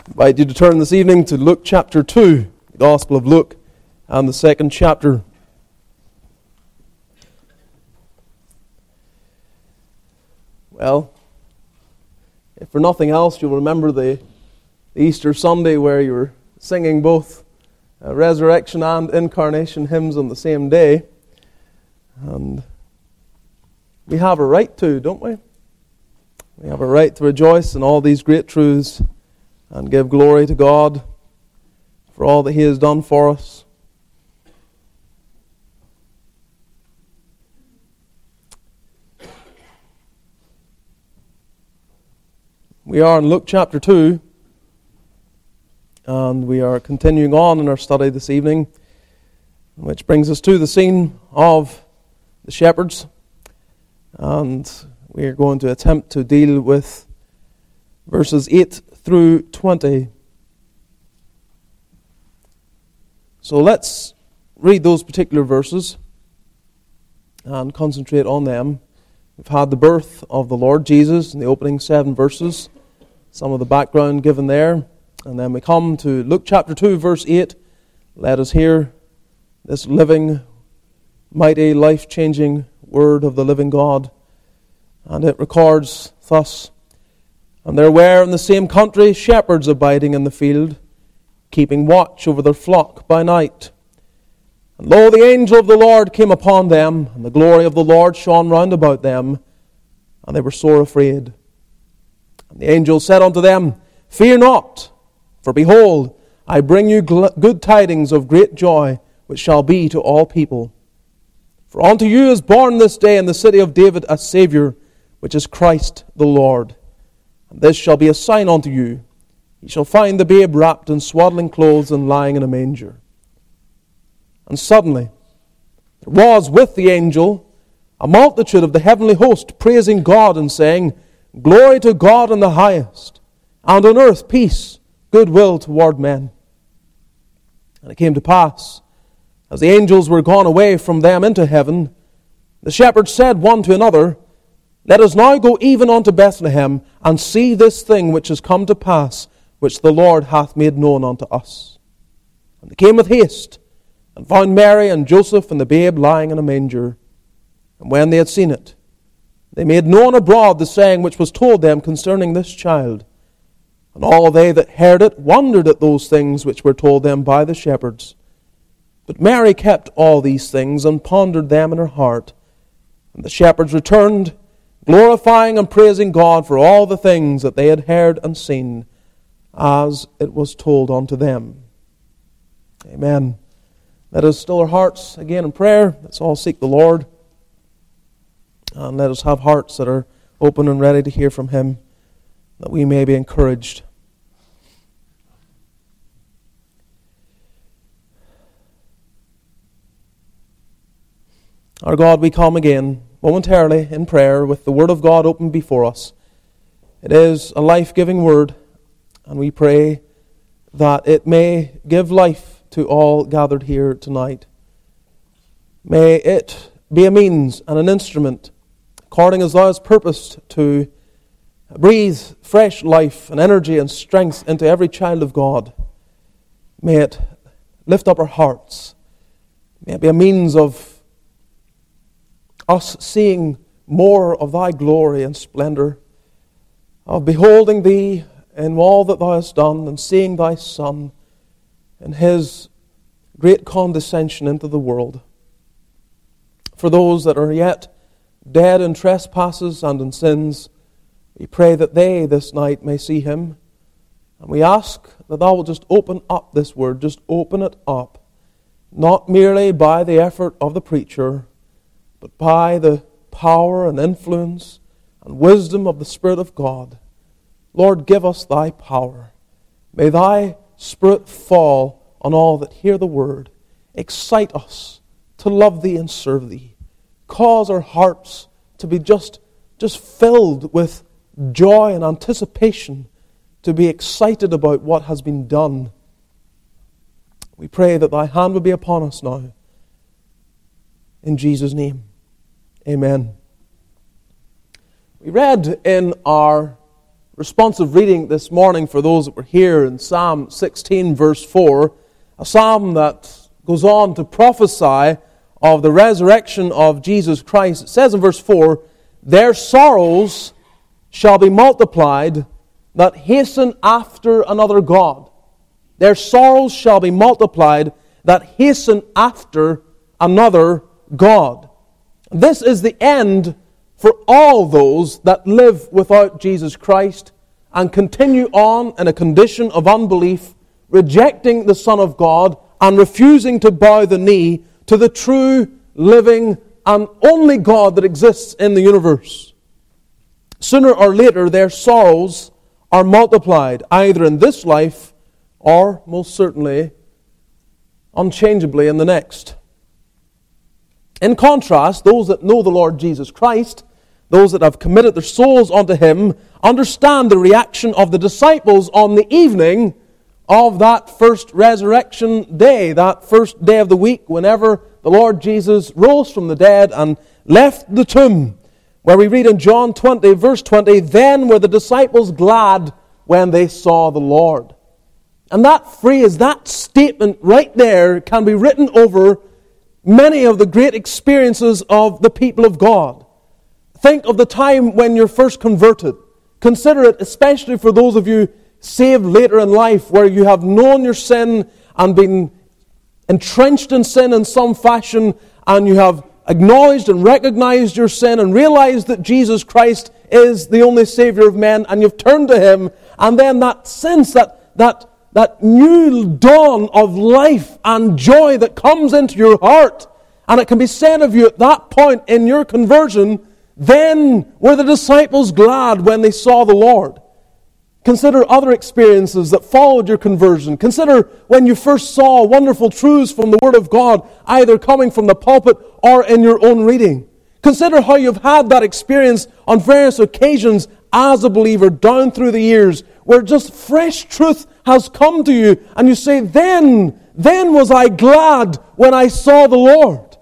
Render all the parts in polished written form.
I invite you to turn this evening to Luke chapter 2, the Gospel of Luke, and the second chapter. Well, if for nothing else, you'll remember the Easter Sunday where you were singing both resurrection and incarnation hymns on the same day. And we have a right to, don't we? We have a right to rejoice in all these great truths and give glory to God for all that He has done for us. We are in Luke chapter 2, and we are continuing on in our study this evening, which brings us to the scene of the shepherds, and we are going to attempt to deal with verses 8 through 20. So let's read those particular verses and concentrate on them. We've had the birth of the Lord Jesus in the opening 7 verses, some of the background given there, and then we come to Luke chapter 2, verse 8. Let us hear this living, mighty, life-changing word of the living God. And it records thus: "And there were in the same country shepherds abiding in the field, keeping watch over their flock by night. And lo, the angel of the Lord came upon them, and the glory of the Lord shone round about them, and they were sore afraid. And the angel said unto them, Fear not, for behold, I bring you good tidings of great joy, which shall be to all people. For unto you is born this day in the city of David a Saviour, which is Christ the Lord. And this shall be a sign unto you. Ye shall find the babe wrapped in swaddling clothes and lying in a manger. And suddenly there was with the angel a multitude of the heavenly host, praising God and saying, Glory to God in the highest, and on earth peace, goodwill toward men. And it came to pass, as the angels were gone away from them into heaven, the shepherds said one to another, Let us now go even unto Bethlehem, and see this thing which is come to pass, which the Lord hath made known unto us. And they came with haste, and found Mary and Joseph and the babe lying in a manger. And when they had seen it, they made known abroad the saying which was told them concerning this child. And all they that heard it wondered at those things which were told them by the shepherds. But Mary kept all these things, and pondered them in her heart. And the shepherds returned, glorifying and praising God for all the things that they had heard and seen, as it was told unto them." Amen. Let us still our hearts again in prayer. Let's all seek the Lord. And let us have hearts that are open and ready to hear from Him, that we may be encouraged. Our God, we come again momentarily in prayer with the Word of God open before us. It is a life-giving Word, and we pray that it may give life to all gathered here tonight. May it be a means and an instrument, according as Thou hast purposed, to breathe fresh life and energy and strength into every child of God. May it lift up our hearts. May it be a means of us seeing more of Thy glory and splendor, of beholding Thee in all that Thou hast done, and seeing Thy Son in His great condescension into the world. For those that are yet dead in trespasses and in sins, we pray that they this night may see Him. And we ask that Thou will just open up this Word, just open it up, not merely by the effort of the preacher, but by the power and influence and wisdom of the Spirit of God. Lord, give us Thy power. May Thy Spirit fall on all that hear the Word. Excite us to love Thee and serve Thee. Cause our hearts to be just filled with joy and anticipation, to be excited about what has been done. We pray that Thy hand will be upon us now. In Jesus' name, amen. We read in our responsive reading this morning for those that were here in Psalm 16, verse 4, a psalm that goes on to prophesy of the resurrection of Jesus Christ. It says in verse 4, "Their sorrows shall be multiplied that hasten after another God." Their sorrows shall be multiplied that hasten after another God. This is the end for all those that live without Jesus Christ and continue on in a condition of unbelief, rejecting the Son of God and refusing to bow the knee to the true, living, and only God that exists in the universe. Sooner or later, their sorrows are multiplied, either in this life or, most certainly, unchangeably in the next. In contrast, those that know the Lord Jesus Christ, those that have committed their souls unto Him, understand the reaction of the disciples on the evening of that first resurrection day, that first day of the week, whenever the Lord Jesus rose from the dead and left the tomb, where we read in John 20, verse 20, "Then were the disciples glad when they saw the Lord." And that phrase, that statement right there, can be written over many of the great experiences of the people of God. Think of the time when you're first converted. Consider it, especially for those of you saved later in life, where you have known your sin and been entrenched in sin in some fashion, and you have acknowledged and recognized your sin and realized that Jesus Christ is the only Savior of men, and you've turned to Him, and then that sense, that new dawn of life and joy that comes into your heart, and it can be said of you at that point in your conversion, "Then were the disciples glad when they saw the Lord." Consider other experiences that followed your conversion. Consider when you first saw wonderful truths from the Word of God, either coming from the pulpit or in your own reading. Consider how you've had that experience on various occasions as a believer down through the years, where just fresh truth has come to you, and you say, then was I glad when I saw the Lord.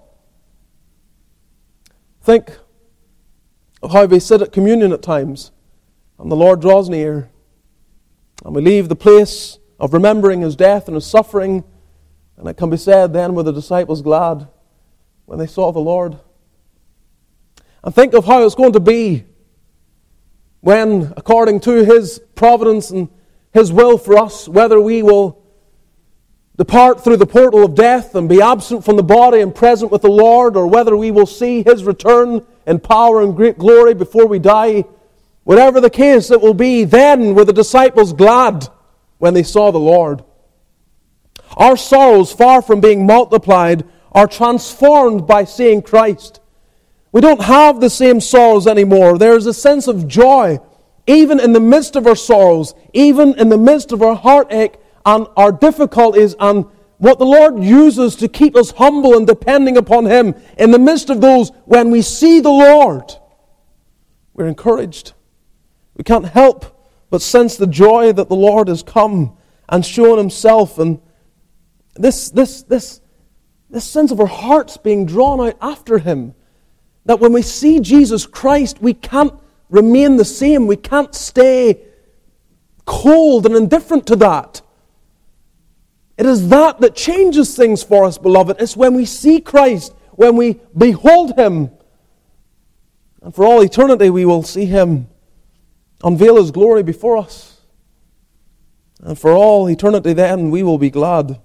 Think of how we sit at communion at times, and the Lord draws near, and we leave the place of remembering His death and His suffering, and it can be said, "Then were the disciples glad when they saw the Lord." And think of how it's going to be when, according to His providence and His will for us, whether we will depart through the portal of death and be absent from the body and present with the Lord, or whether we will see His return in power and great glory before we die. Whatever the case it will be, then were the disciples glad when they saw the Lord. Our sorrows, far from being multiplied, are transformed by seeing Christ. We don't have the same sorrows anymore. There is a sense of joy, even in the midst of our sorrows, even in the midst of our heartache and our difficulties, and what the Lord uses to keep us humble and depending upon Him. In the midst of those, when we see the Lord, we're encouraged. We can't help but sense the joy that the Lord has come and shown Himself, and this sense of our hearts being drawn out after Him. That when we see Jesus Christ, we can't remain the same. We can't stay cold and indifferent to that. It is that changes things for us, beloved. It's when we see Christ, when we behold Him, and for all eternity we will see Him unveil His glory before us. And for all eternity then we will be glad.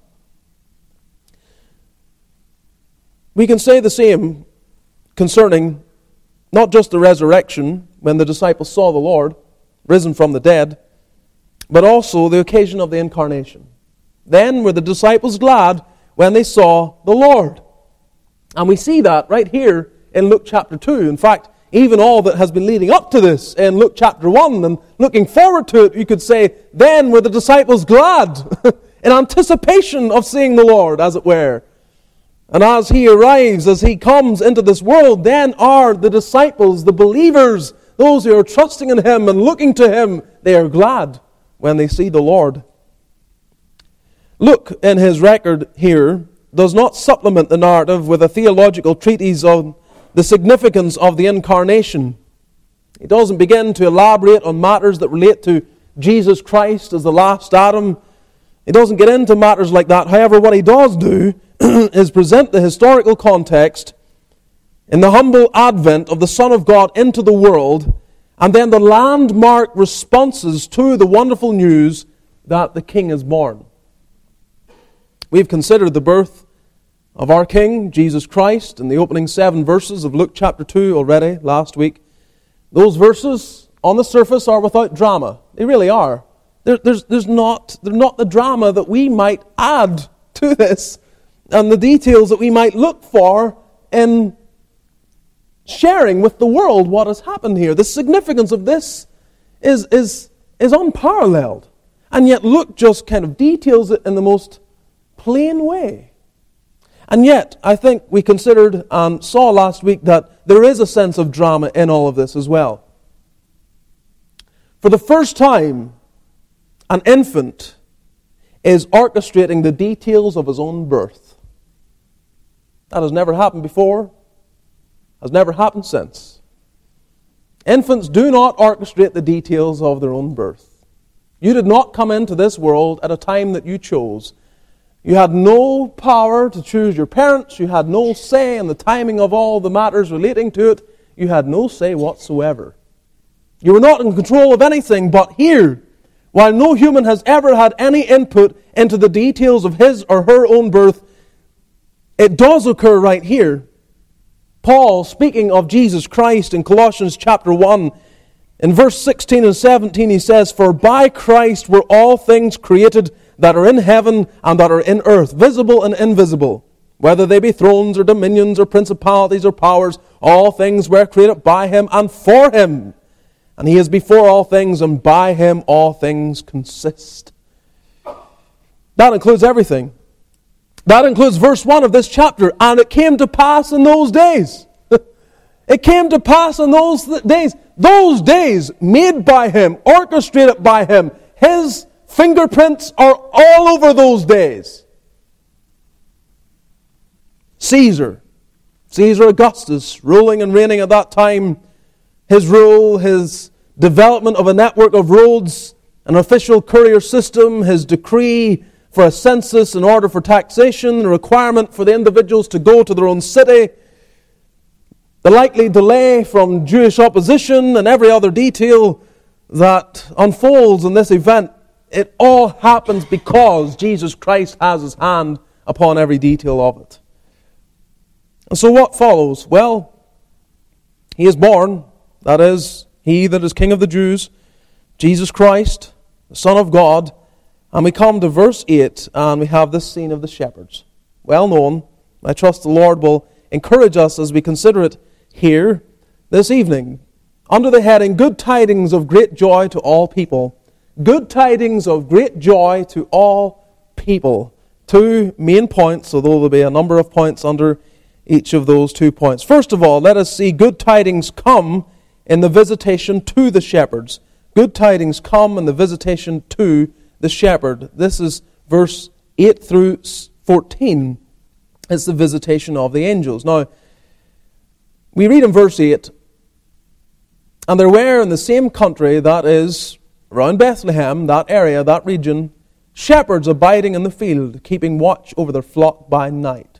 We can say the same concerning not just the resurrection, when the disciples saw the Lord risen from the dead, but also the occasion of the incarnation. Then were the disciples glad when they saw the Lord. And we see that right here in Luke chapter 2. In fact, even all that has been leading up to this in Luke chapter 1 and looking forward to it, you could say, then were the disciples glad in anticipation of seeing the Lord, as it were. And as He arrives, as He comes into this world, then are the disciples, the believers, those who are trusting in Him and looking to Him, they are glad when they see the Lord. Luke, in his record here, does not supplement the narrative with a theological treatise on the significance of the incarnation. He doesn't begin to elaborate on matters that relate to Jesus Christ as the last Adam. He doesn't get into matters like that. However, what he does do is present the historical context in the humble advent of the Son of God into the world, and then the landmark responses to the wonderful news that the King is born. We've considered the birth of our King, Jesus Christ, in the opening 7 verses of Luke chapter 2 already last week. Those verses, on the surface, are without drama. They really are. They're not the drama that we might add to this, and the details that we might look for in sharing with the world what has happened here. The significance of this is unparalleled. And yet Luke just kind of details it in the most plain way. And yet, I think we considered and saw last week that there is a sense of drama in all of this as well. For the first time, an infant is orchestrating the details of his own birth. That has never happened before, has never happened since. Infants do not orchestrate the details of their own birth. You did not come into this world at a time that you chose. You had no power to choose your parents. You had no say in the timing of all the matters relating to it. You had no say whatsoever. You were not in control of anything, but here, while no human has ever had any input into the details of his or her own birth, it does occur right here. Paul, speaking of Jesus Christ in Colossians chapter 1, in verse 16 and 17, he says, "For by Christ were all things created that are in heaven and that are in earth, visible and invisible, whether they be thrones or dominions or principalities or powers, all things were created by him and for him. And he is before all things, and by him all things consist." That includes everything. That includes verse 1 of this chapter. "And it came to pass in those days." It came to pass in those days. Those days made by him, orchestrated by him. His fingerprints are all over those days. Caesar Augustus, ruling and reigning at that time, his rule, his development of a network of roads, an official courier system, his decree for a census in order for taxation, the requirement for the individuals to go to their own city, the likely delay from Jewish opposition, and every other detail that unfolds in this event, it all happens because Jesus Christ has his hand upon every detail of it. And so what follows? Well, he is born, that is, he that is King of the Jews, Jesus Christ, the Son of God. And we come to verse 8, and we have this scene of the shepherds. Well known. I trust the Lord will encourage us as we consider it here this evening, under the heading, Good Tidings of Great Joy to All People. Good tidings of great joy to all people. Two main points, although there will be a number of points under each of those 2 points. First of all, let us see good tidings come in the visitation to the shepherds. Good tidings come in the visitation to the shepherd. This is verse 8 through 14. It's the visitation of the angels. Now, we read in verse 8, "And there were in the same country, that is, around Bethlehem, that area, that region, shepherds abiding in the field, keeping watch over their flock by night."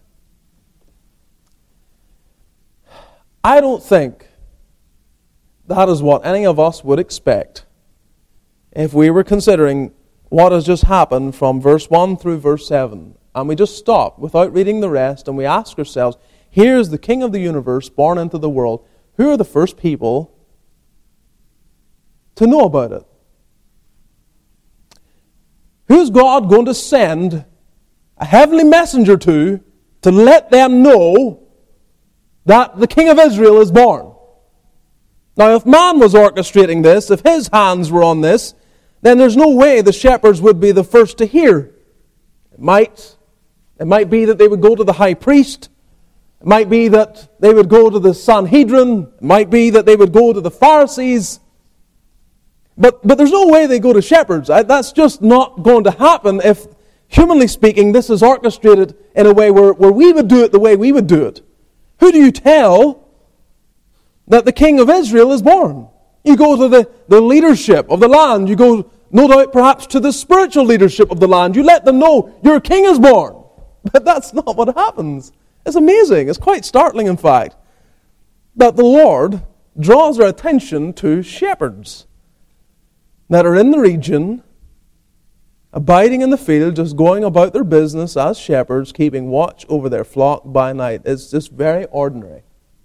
I don't think that is what any of us would expect if we were considering what has just happened from verse 1 through verse 7. And we just stop without reading the rest and we ask ourselves, here's the King of the universe born into the world. Who are the first people to know about it? Who's God going to send a heavenly messenger to let them know that the King of Israel is born? Now, if man was orchestrating this, if his hands were on this, then there's no way the shepherds would be the first to hear. It might be that they would go to the high priest. It might be that they would go to the Sanhedrin. It might be that they would go to the Pharisees. But there's no way they go to shepherds. That's just not going to happen if, humanly speaking, this is orchestrated in a way where we would do it the way we would do it. Who do you tell that the King of Israel is born? You go to the leadership of the land. You go, no doubt, perhaps to the spiritual leadership of the land. You let them know your king is born. But that's not what happens. It's amazing. It's quite startling, in fact, that the Lord draws our attention to shepherds that are in the region, abiding in the field, just going about their business as shepherds, keeping watch over their flock by night. It's just very ordinary.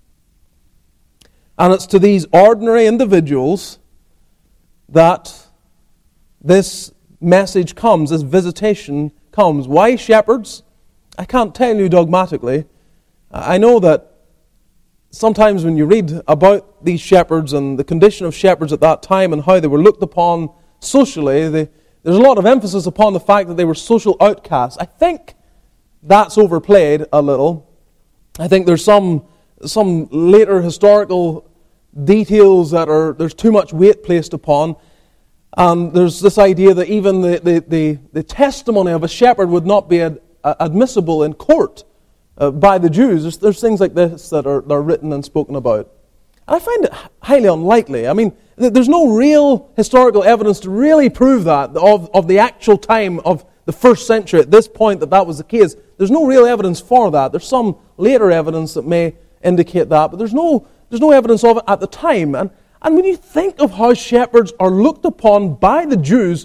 And it's to these ordinary individuals that this message comes, this visitation comes. Why shepherds? I can't tell you dogmatically. I know that sometimes when you read about these shepherds and the condition of shepherds at that time and how they were looked upon socially, there's a lot of emphasis upon the fact that they were social outcasts. I think that's overplayed a little. I think there's some later historical details there's too much weight placed upon. And there's this idea that even the testimony of a shepherd would not be admissible in court by the Jews. There's things like this that are written and spoken about. And I find it highly unlikely. I mean, there's no real historical evidence to really prove that of the actual time of the first century at this point that was the case. There's no real evidence for that. There's some later evidence that may indicate that, but there's no evidence of it at the time. And when you think of how shepherds are looked upon by the Jews,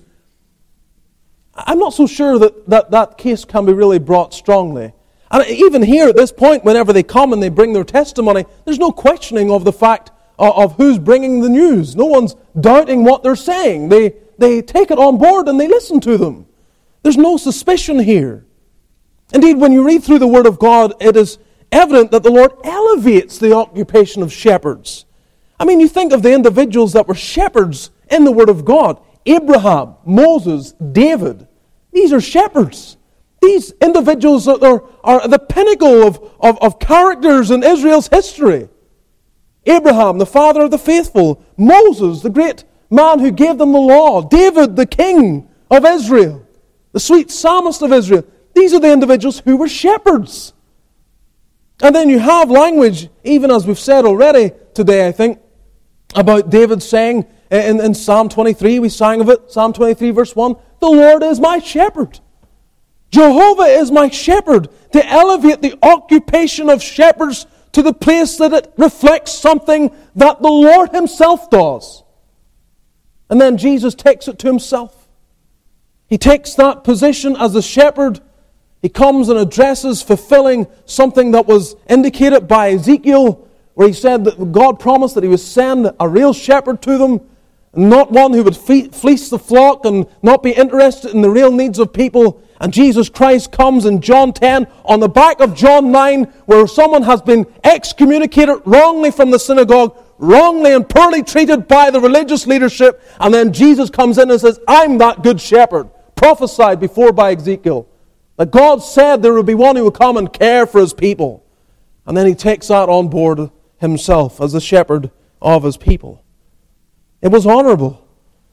I'm not so sure that case can be really brought strongly. And even here at this point, whenever they come and they bring their testimony, there's no questioning of the fact of who's bringing the news. No one's doubting what they're saying. They take it on board and they listen to them. There's no suspicion here. Indeed, when you read through the Word of God, it is evident that the Lord elevates the occupation of shepherds. I mean, you think of the individuals that were shepherds in the Word of God. Abraham, Moses, David. These are shepherds. These individuals are the pinnacle of characters in Israel's history. Abraham, the father of the faithful. Moses, the great man who gave them the law. David, the king of Israel. The sweet psalmist of Israel. These are the individuals who were shepherds. And then you have language, even as we've said already today, I think, about David saying in Psalm 23, we sang of it, Psalm 23 verse 1, the Lord is my shepherd. Jehovah is my shepherd. To elevate the occupation of shepherds to the place that it reflects something that the Lord Himself does. And then Jesus takes it to Himself. He takes that position as a shepherd. He comes and addresses fulfilling something that was indicated by Ezekiel, where he said that God promised that He would send a real shepherd to them, not one who would fleece the flock and not be interested in the real needs of people. And Jesus Christ comes in John 10 on the back of John 9, where someone has been excommunicated wrongly from the synagogue, wrongly and poorly treated by the religious leadership, and then Jesus comes in and says, I'm that good shepherd, prophesied before by Ezekiel. That God said there would be one who would come and care for His people. And then He takes that on board Himself as the shepherd of His people. It was honorable.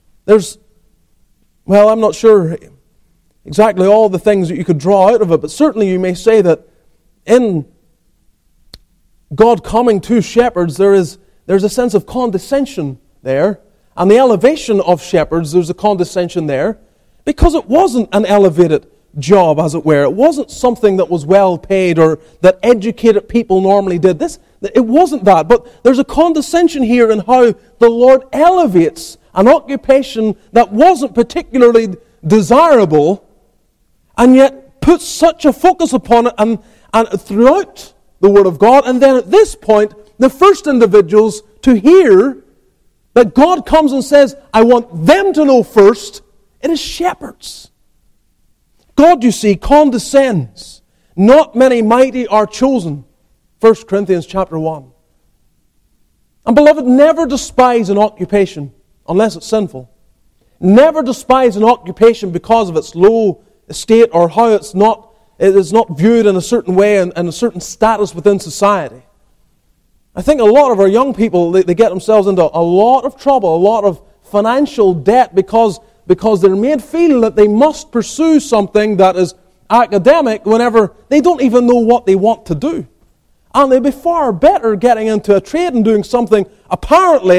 I'm not sure exactly all the things that you could draw out of it, but certainly you may say that in God coming to shepherds, there's a sense of condescension there. And the elevation of shepherds, there's a condescension there, because it wasn't an elevated job, as it were. It wasn't something that was well paid or that educated people normally did. It wasn't that. But there's a condescension here in how the Lord elevates an occupation that wasn't particularly desirable, and yet puts such a focus upon it and throughout the Word of God. And then at this point, the first individuals to hear that God comes and says, I want them to know first, it is shepherds. God, you see, condescends. Not many mighty are chosen. 1 Corinthians chapter 1. And beloved, never despise an occupation unless it's sinful. Never despise an occupation because of its low estate or how it is not viewed in a certain way and a certain status within society. I think a lot of our young people, they get themselves into a lot of trouble, a lot of financial debt because they're made feel that they must pursue something that is academic whenever they don't even know what they want to do. And they'd be far better getting into a trade and doing something apparently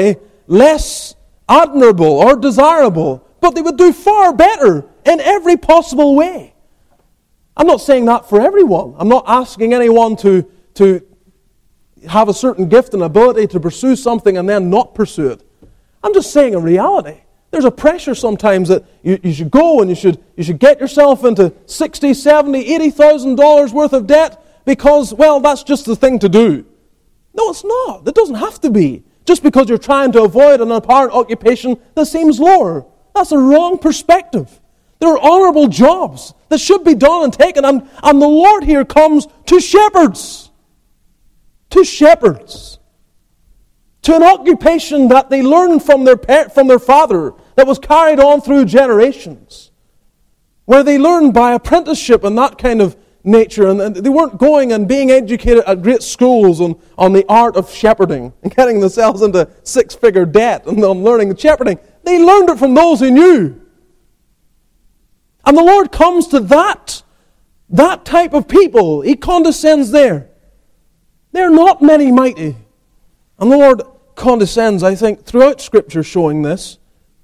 less admirable or desirable, but they would do far better in every possible way. I'm not saying that for everyone. I'm not asking anyone to have a certain gift and ability to pursue something and then not pursue it. I'm just saying a reality. There's a pressure sometimes that you should go and you should get yourself into $60,000, $70,000, $80,000 worth of debt because, well, that's just the thing to do. No, it's not. It doesn't have to be. Just because you're trying to avoid an apparent occupation that seems lower. That's a wrong perspective. There are honorable jobs that should be done and taken, and the Lord here comes to shepherds. To shepherds. To an occupation that they learned from their father, that was carried on through generations. Where they learned by apprenticeship and that kind of nature, and they weren't going and being educated at great schools on the art of shepherding and getting themselves into six-figure debt and on learning shepherding. They learned it from those who knew. And the Lord comes to that type of people. He condescends there. There are not many mighty. And the Lord condescends, I think, throughout Scripture showing this.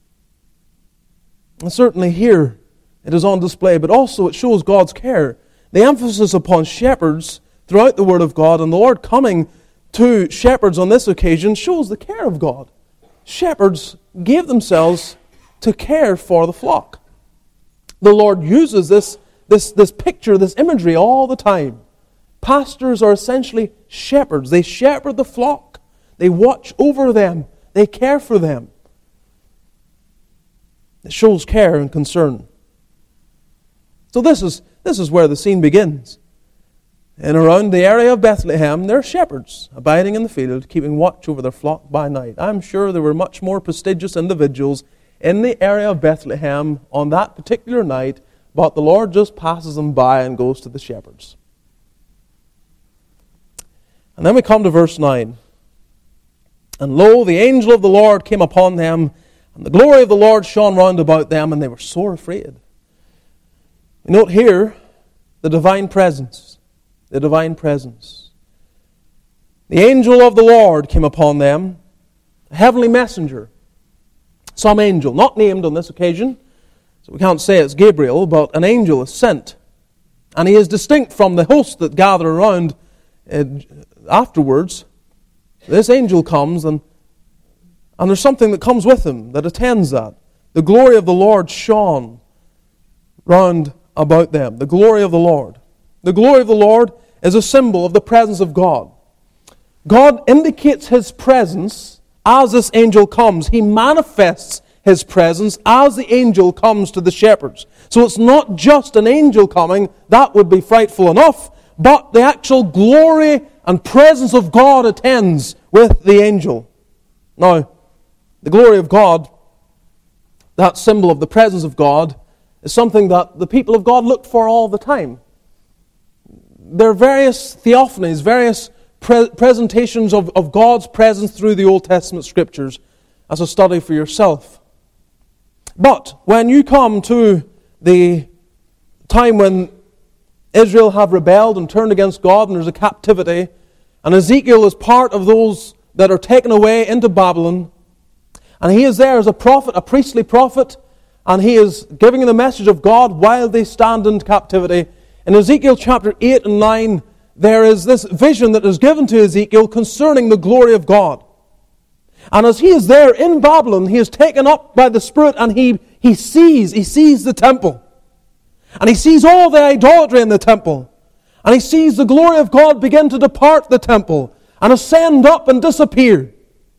And certainly here it is on display, but also it shows God's care. The emphasis upon shepherds throughout the Word of God, and the Lord coming to shepherds on this occasion shows the care of God. Shepherds gave themselves to care for the flock. The Lord uses this picture, this imagery all the time. Pastors are essentially shepherds. They shepherd the flock. They watch over them. They care for them. It shows care and concern. So this is where the scene begins. And around the area of Bethlehem, there are shepherds abiding in the field, keeping watch over their flock by night. I'm sure there were much more prestigious individuals in the area of Bethlehem on that particular night, but the Lord just passes them by and goes to the shepherds. And then we come to verse 9. And lo, the angel of the Lord came upon them, and the glory of the Lord shone round about them, and they were sore afraid. We note here the divine presence. The divine presence. The angel of the Lord came upon them, a heavenly messenger. Some angel, not named on this occasion, so we can't say it's Gabriel, but an angel is sent. And he is distinct from the host that gather around afterwards. This angel comes, and there's something that comes with him that attends that. The glory of the Lord shone round about them. The glory of the Lord. The glory of the Lord is a symbol of the presence of God. God indicates His presence as this angel comes. He manifests His presence as the angel comes to the shepherds. So it's not just an angel coming, that would be frightful enough, but the actual glory and presence of God attends with the angel. Now, the glory of God, that symbol of the presence of God, is something that the people of God looked for all the time. There are various theophanies, various presentations of God's presence through the Old Testament Scriptures as a study for yourself. But when you come to the time when Israel have rebelled and turned against God and there's a captivity, and Ezekiel is part of those that are taken away into Babylon, and he is there as a prophet, a priestly prophet, and he is giving the message of God while they stand in captivity. In Ezekiel chapter 8 and 9, there is this vision that is given to Ezekiel concerning the glory of God. And as he is there in Babylon, he is taken up by the Spirit, and he sees the temple. And he sees all the idolatry in the temple. And he sees the glory of God begin to depart the temple and ascend up and disappear.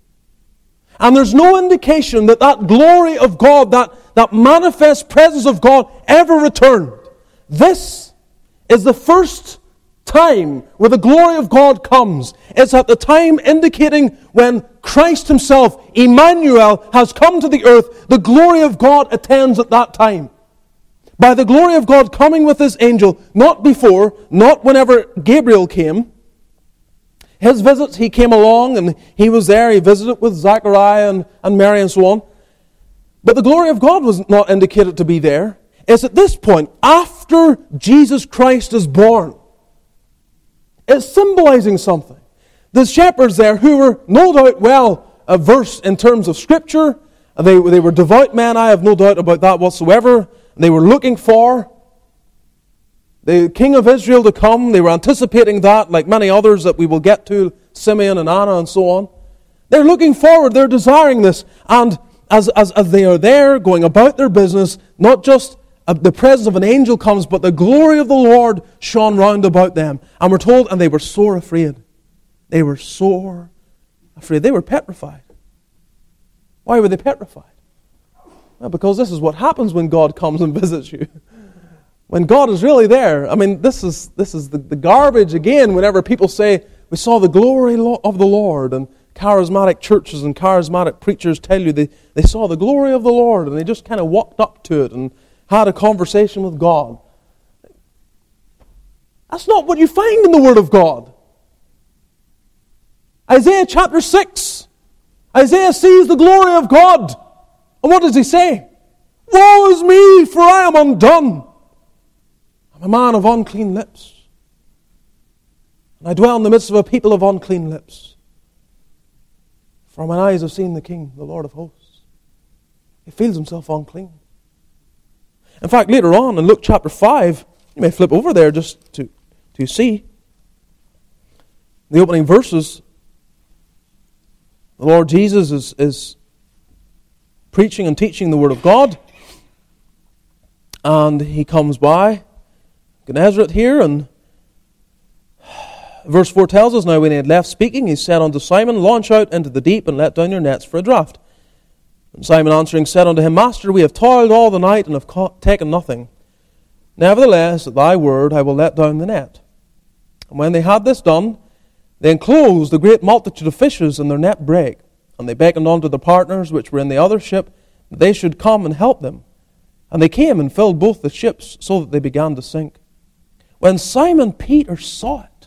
And there's no indication that glory of God, that manifest presence of God ever returned. This is the first time where the glory of God comes. It's at the time indicating when Christ Himself, Emmanuel, has come to the earth. The glory of God attends at that time. By the glory of God coming with His angel, not before, not whenever Gabriel came. His visits, he came along and he was there. He visited with Zechariah and Mary and so on. But the glory of God was not indicated to be there. It's at this point, after Jesus Christ is born. It's symbolizing something. The shepherds there, who were no doubt well verse in terms of Scripture. They were devout men, I have no doubt about that whatsoever. They were looking for the King of Israel to come. They were anticipating that, like many others that we will get to, Simeon and Anna and so on. They're looking forward, they're desiring this. And as they are there, going about their business, not just the presence of an angel comes, but the glory of the Lord shone round about them. And we're told, and they were sore afraid. They were sore afraid. They were petrified. Why were they petrified? Well, because this is what happens when God comes and visits you. When God is really there. I mean, this is the garbage again whenever people say, we saw the glory of the Lord, and charismatic churches and charismatic preachers tell you they saw the glory of the Lord, and they just kind of walked up to it and had a conversation with God. That's not what you find in the Word of God. Isaiah chapter 6. Isaiah sees the glory of God. And what does he say? Woe is me, for I am undone. I'm a man of unclean lips. And I dwell in the midst of a people of unclean lips. For mine eyes have seen the King, the Lord of hosts. He feels himself unclean. In fact, later on in Luke chapter 5, you may flip over there just to see the opening verses. The Lord Jesus is preaching and teaching the Word of God. And he comes by Gennesaret here, and verse 4 tells us, now when he had left speaking, he said unto Simon, launch out into the deep and let down your nets for a draught. And Simon answering said unto him, Master, we have toiled all the night and have taken nothing. Nevertheless, at thy word I will let down the net. And when they had this done, they enclosed a great multitude of fishes, and their net brake. And they beckoned unto the partners which were in the other ship, that they should come and help them. And they came and filled both the ships, so that they began to sink. When Simon Peter saw it,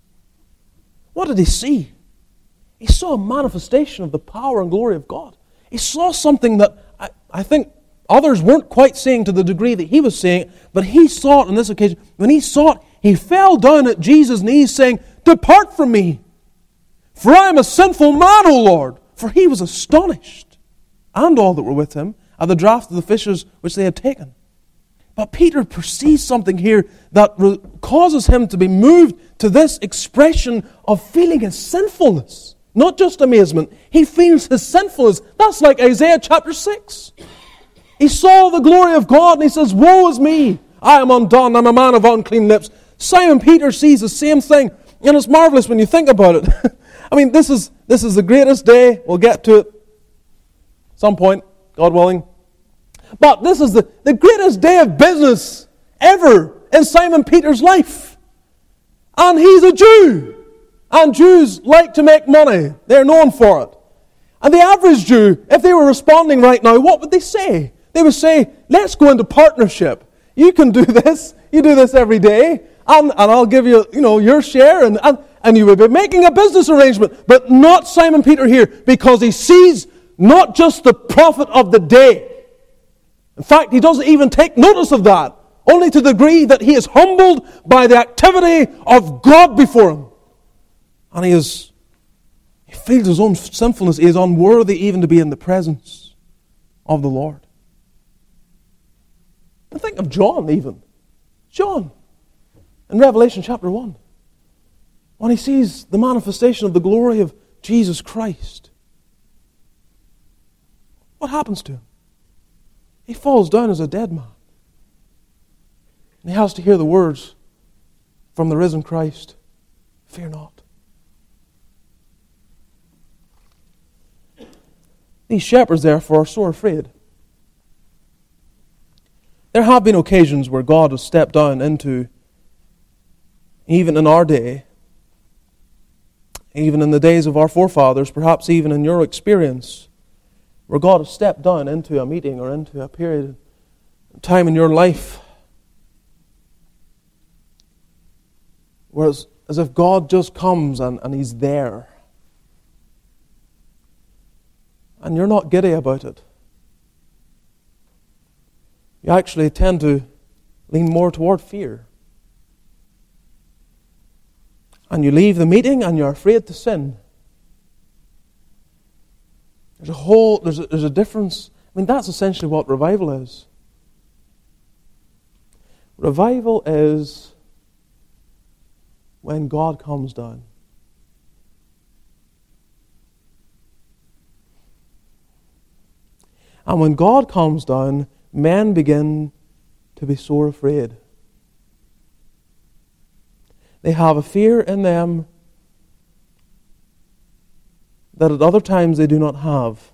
what did he see? He saw a manifestation of the power and glory of God. He saw something that I think others weren't quite seeing to the degree that he was seeing, but he saw it on this occasion. When he saw it, he fell down at Jesus' knees saying, Depart from me, for I am a sinful man, O Lord. For he was astonished, and all that were with him, at the draught of the fishes which they had taken. But Peter perceives something here that causes him to be moved to this expression of feeling his sinfulness. Not just amazement, he feels his sinfulness. That's like Isaiah chapter 6. He saw the glory of God and he says, Woe is me, I am undone, I'm a man of unclean lips. Simon Peter sees the same thing, and it's marvelous when you think about it. I mean, this is the greatest day. We'll get to it at some point, God willing. But this is the greatest day of business ever in Simon Peter's life. And he's a Jew. And Jews like to make money. They're known for it. And the average Jew, if they were responding right now, what would they say? They would say, let's go into partnership. You can do this. You do this every day. And I'll give you, your share. And you would be making a business arrangement. But not Simon Peter here, because he sees not just the profit of the day. In fact, he doesn't even take notice of that, only to the degree that he is humbled by the activity of God before him. And he feels his own sinfulness. He is unworthy even to be in the presence of the Lord. And think of John even. John, in Revelation chapter 1, when he sees the manifestation of the glory of Jesus Christ, what happens to him? He falls down as a dead man. And he has to hear the words from the risen Christ, Fear not. These shepherds, therefore, are sore afraid. There have been occasions where God has stepped down into, even in our day, even in the days of our forefathers, perhaps even in your experience, where God has stepped down into a meeting or into a period of time in your life, whereas as if God just comes and He's there. And you're not giddy about it. You actually tend to lean more toward fear. And you leave the meeting and you're afraid to sin. There's a difference. I mean, that's essentially what revival is. Revival is when God comes down. And when God comes down, men begin to be sore afraid. They have a fear in them that at other times they do not have.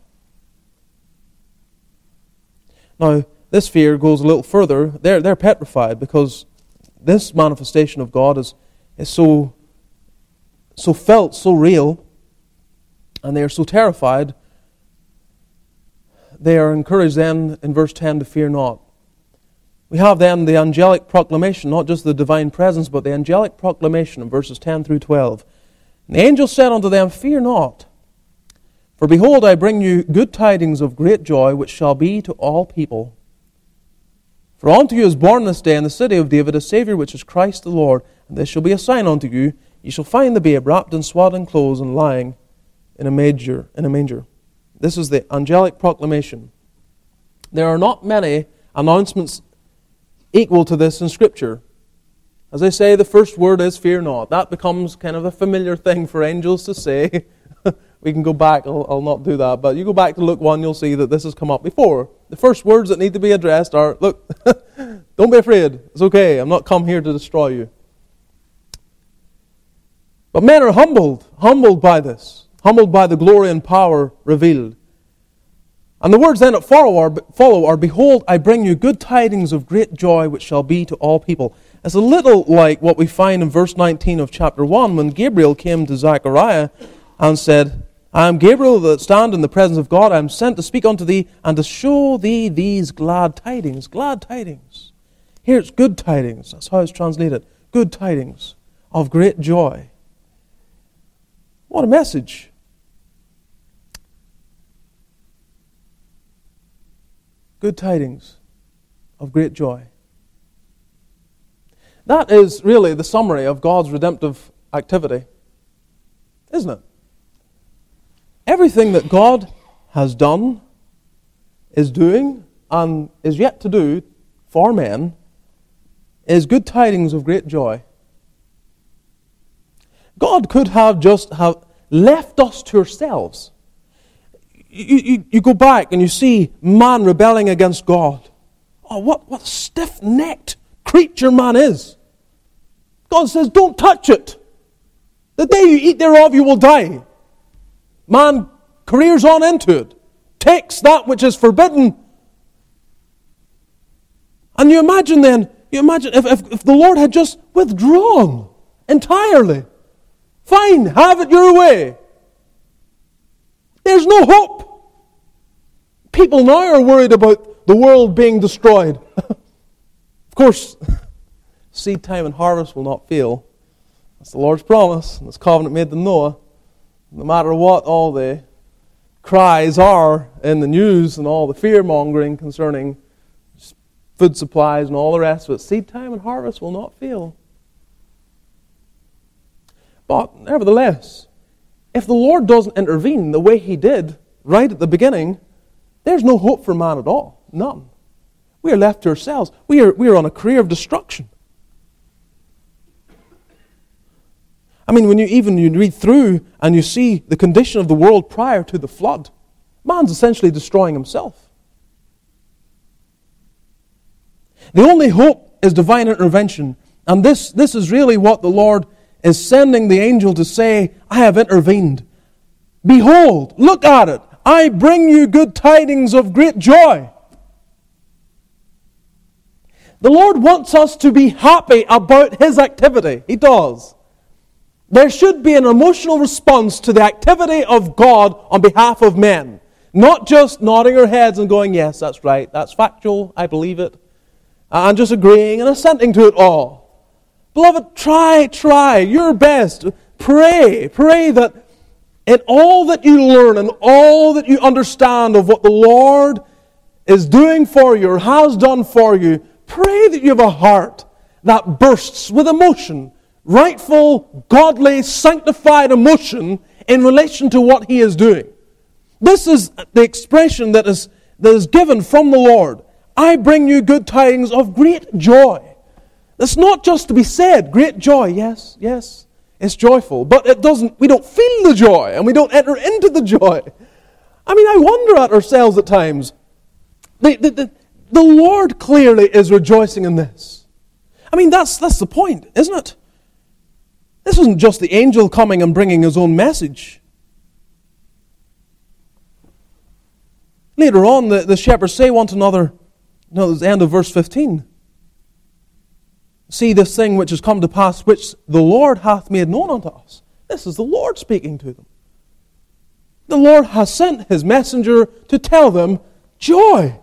Now, this fear goes a little further. They're petrified because this manifestation of God is so felt, so real, and they are so terrified. They are encouraged then in verse 10 to fear not. We have then the angelic proclamation, not just the divine presence, but the angelic proclamation in verses 10 through 12. And the angel said unto them, Fear not, for behold, I bring you good tidings of great joy, which shall be to all people. For unto you is born this day in the city of David a Saviour, which is Christ the Lord. And this shall be a sign unto you, ye shall find the babe wrapped in swaddling clothes and lying in a manger. This is the angelic proclamation. There are not many announcements equal to this in Scripture. As I say, the first word is fear not. That becomes kind of a familiar thing for angels to say. We can go back, I'll not do that, but you go back to Luke 1, you'll see that this has come up before. The first words that need to be addressed are, look, don't be afraid. It's okay, I'm not come here to destroy you. But men are humbled by this, humbled by the glory and power revealed. And the words then that follow are, Behold, I bring you good tidings of great joy, which shall be to all people. It's a little like what we find in verse 19 of chapter 1, when Gabriel came to Zechariah and said, I am Gabriel that stand in the presence of God. I am sent to speak unto thee and to show thee these glad tidings. Glad tidings. Here it's good tidings. That's how it's translated. Good tidings of great joy. What a message. Good tidings of great joy. That is really the summary of God's redemptive activity, isn't it? Everything that God has done, is doing, and is yet to do for men is good tidings of great joy. God could have just left us to ourselves. You go back and you see man rebelling against God. Oh, what a stiff-necked creature man is. God says, don't touch it. The day you eat thereof, you will die. Man careers on into it, takes that which is forbidden. And you imagine if the Lord had just withdrawn entirely. Fine, have it your way. There's no hope. People now are worried about the world being destroyed. Of course, seed time and harvest will not fail. That's the Lord's promise, and His covenant made to Noah. No matter what all the cries are in the news and all the fear-mongering concerning food supplies and all the rest of it, seed time and harvest will not fail. But nevertheless, if the Lord doesn't intervene the way He did right at the beginning, there's no hope for man at all. None. We are left to ourselves. We are on a career of destruction. I mean, when you read through and you see the condition of the world prior to the flood, man's essentially destroying himself. The only hope is divine intervention. And this is really what the Lord is sending the angel to say, I have intervened. Behold, look at it. I bring you good tidings of great joy. The Lord wants us to be happy about His activity. He does. There should be an emotional response to the activity of God on behalf of men. Not just nodding our heads and going, yes, that's right, that's factual, I believe it. And just agreeing and assenting to it all. Beloved, try your best. Pray that in all that you learn and all that you understand of what the Lord is doing for you or has done for you, pray that you have a heart that bursts with emotion. Rightful, godly, sanctified emotion in relation to what He is doing. This is the expression that is given from the Lord. I bring you good tidings of great joy. It's not just to be said, great joy. Yes, it's joyful. But we don't feel the joy, and we don't enter into the joy. I mean, I wonder at ourselves at times. The Lord clearly is rejoicing in this. I mean, that's the point, isn't it? This isn't just the angel coming and bringing his own message. Later on, the shepherds say one to another, no, the end of verse 15. See this thing which has come to pass, which the Lord hath made known unto us. This is the Lord speaking to them. The Lord has sent his messenger to tell them joy.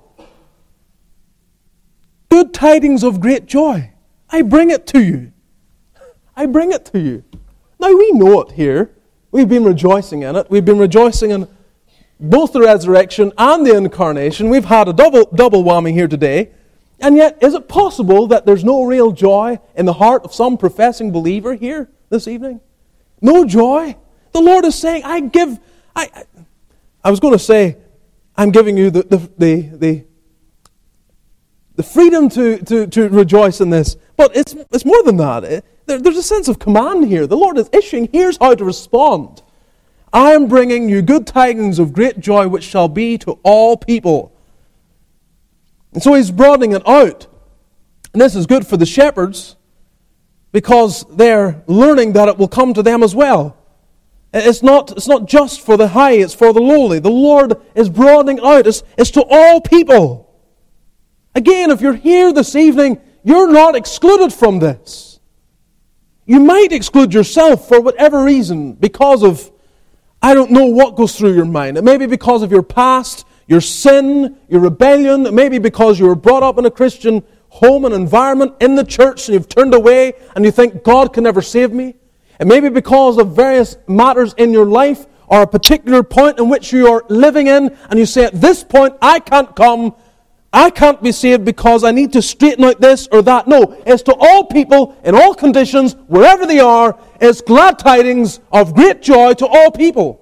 Good tidings of great joy. I bring it to you. I bring it to you. Now we know it here. We've been rejoicing in it. We've been rejoicing in both the resurrection and the incarnation. We've had a double whammy here today. And yet, is it possible that there's no real joy in the heart of some professing believer here this evening? No joy? The Lord is saying, I was going to say, I'm giving you the freedom to rejoice in this. But it's more than that. There's a sense of command here. The Lord is issuing, here's how to respond. I am bringing you good tidings of great joy, which shall be to all people. And so he's broadening it out. And this is good for the shepherds, because they're learning that it will come to them as well. It's not just for the high, it's for the lowly. The Lord is broadening out. It's to all people. Again, if you're here this evening, you're not excluded from this. You might exclude yourself for whatever reason, because of, I don't know what goes through your mind. It may be because of your past, your sin, your rebellion. It may be because you were brought up in a Christian home and environment in the church, and you've turned away and you think, God can never save me. It may be because of various matters in your life, or a particular point in which you are living in, and you say, at this point, I can't come, I can't be saved because I need to straighten out this or that. No, it's to all people, in all conditions, wherever they are. It's glad tidings of great joy to all people.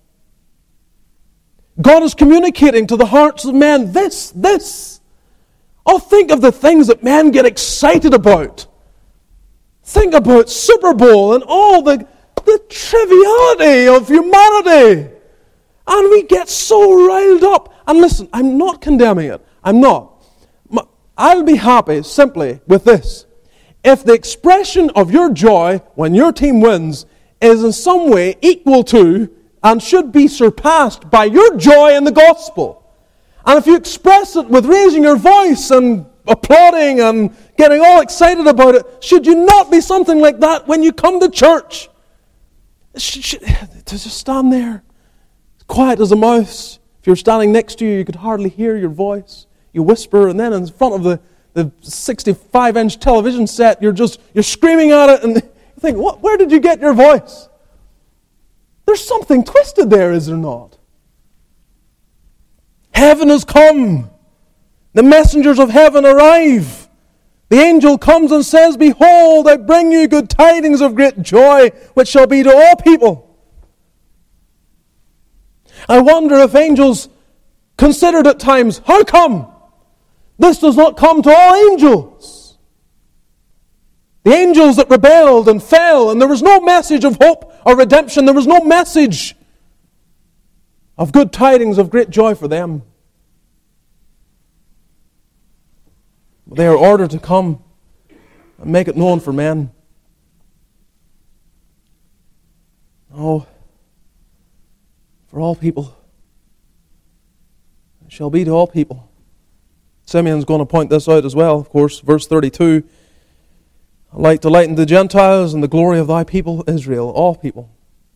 God is communicating to the hearts of men this. Oh, think of the things that men get excited about. Think about Super Bowl and all the triviality of humanity. And we get so riled up. And listen, I'm not condemning it. I'm not. I'll be happy simply with this. If the expression of your joy when your team wins is in some way equal to and should be surpassed by your joy in the gospel, and if you express it with raising your voice and applauding and getting all excited about it, should you not be something like that when you come to church? To just stand there, quiet as a mouse. If you're standing next to you, you could hardly hear your voice. You whisper, and then in front of the 65-inch television set, you're screaming at it, and you think, where did you get your voice? There's something twisted there, is there not? Heaven has come. The messengers of heaven arrive. The angel comes and says, behold, I bring you good tidings of great joy, which shall be to all people. I wonder if angels considered at times, how come this does not come to all angels? The angels that rebelled and fell, and there was no message of hope or redemption. There was no message of good tidings of great joy for them. They are ordered to come and make it known for men. Oh, for all people. It shall be to all people. Simeon's going to point this out as well, of course. Verse 32. A light to lighten the Gentiles and the glory of thy people Israel. All people.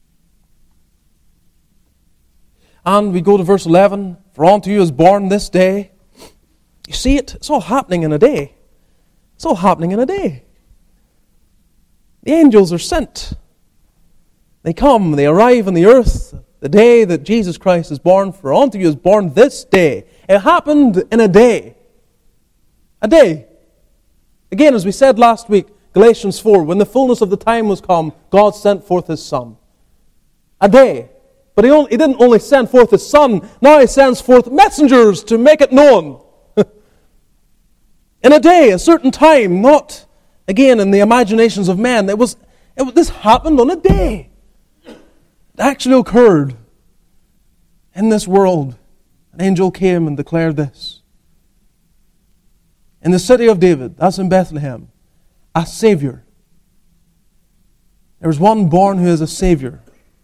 And we go to verse 11. For unto you is born this day. You see it? It's all happening in a day. It's all happening in a day. The angels are sent. They come, they arrive on the earth the day that Jesus Christ is born. For unto you is born this day. It happened in a day. A day. Again, as we said last week, Galatians 4, when the fullness of the time was come, God sent forth His Son. A day. But he didn't only send forth His Son, now He sends forth messengers to make it known. In a day, a certain time, not, again, in the imaginations of men. This happened on a day. It actually occurred in this world. An angel came and declared this. In the city of David, that's in Bethlehem, a Savior. There was one born who is a Savior.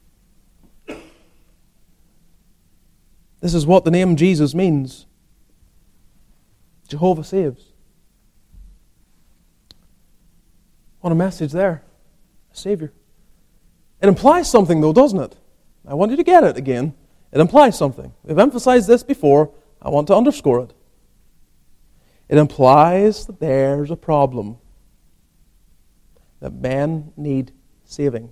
This is what the name Jesus means. Jehovah saves. What a message there. A Savior. It implies something though, doesn't it? I want you to get it again. It implies something. We've emphasized this before. I want to underscore it. It implies that there's a problem. That men need saving.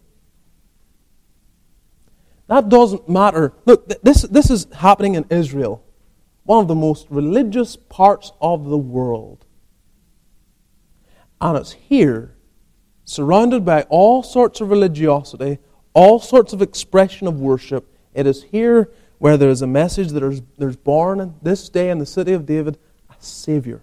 That doesn't matter. Look, this is happening in Israel, one of the most religious parts of the world. And it's here, surrounded by all sorts of religiosity, all sorts of expression of worship. It is here where there is a message that there's born in this day in the city of David a Savior.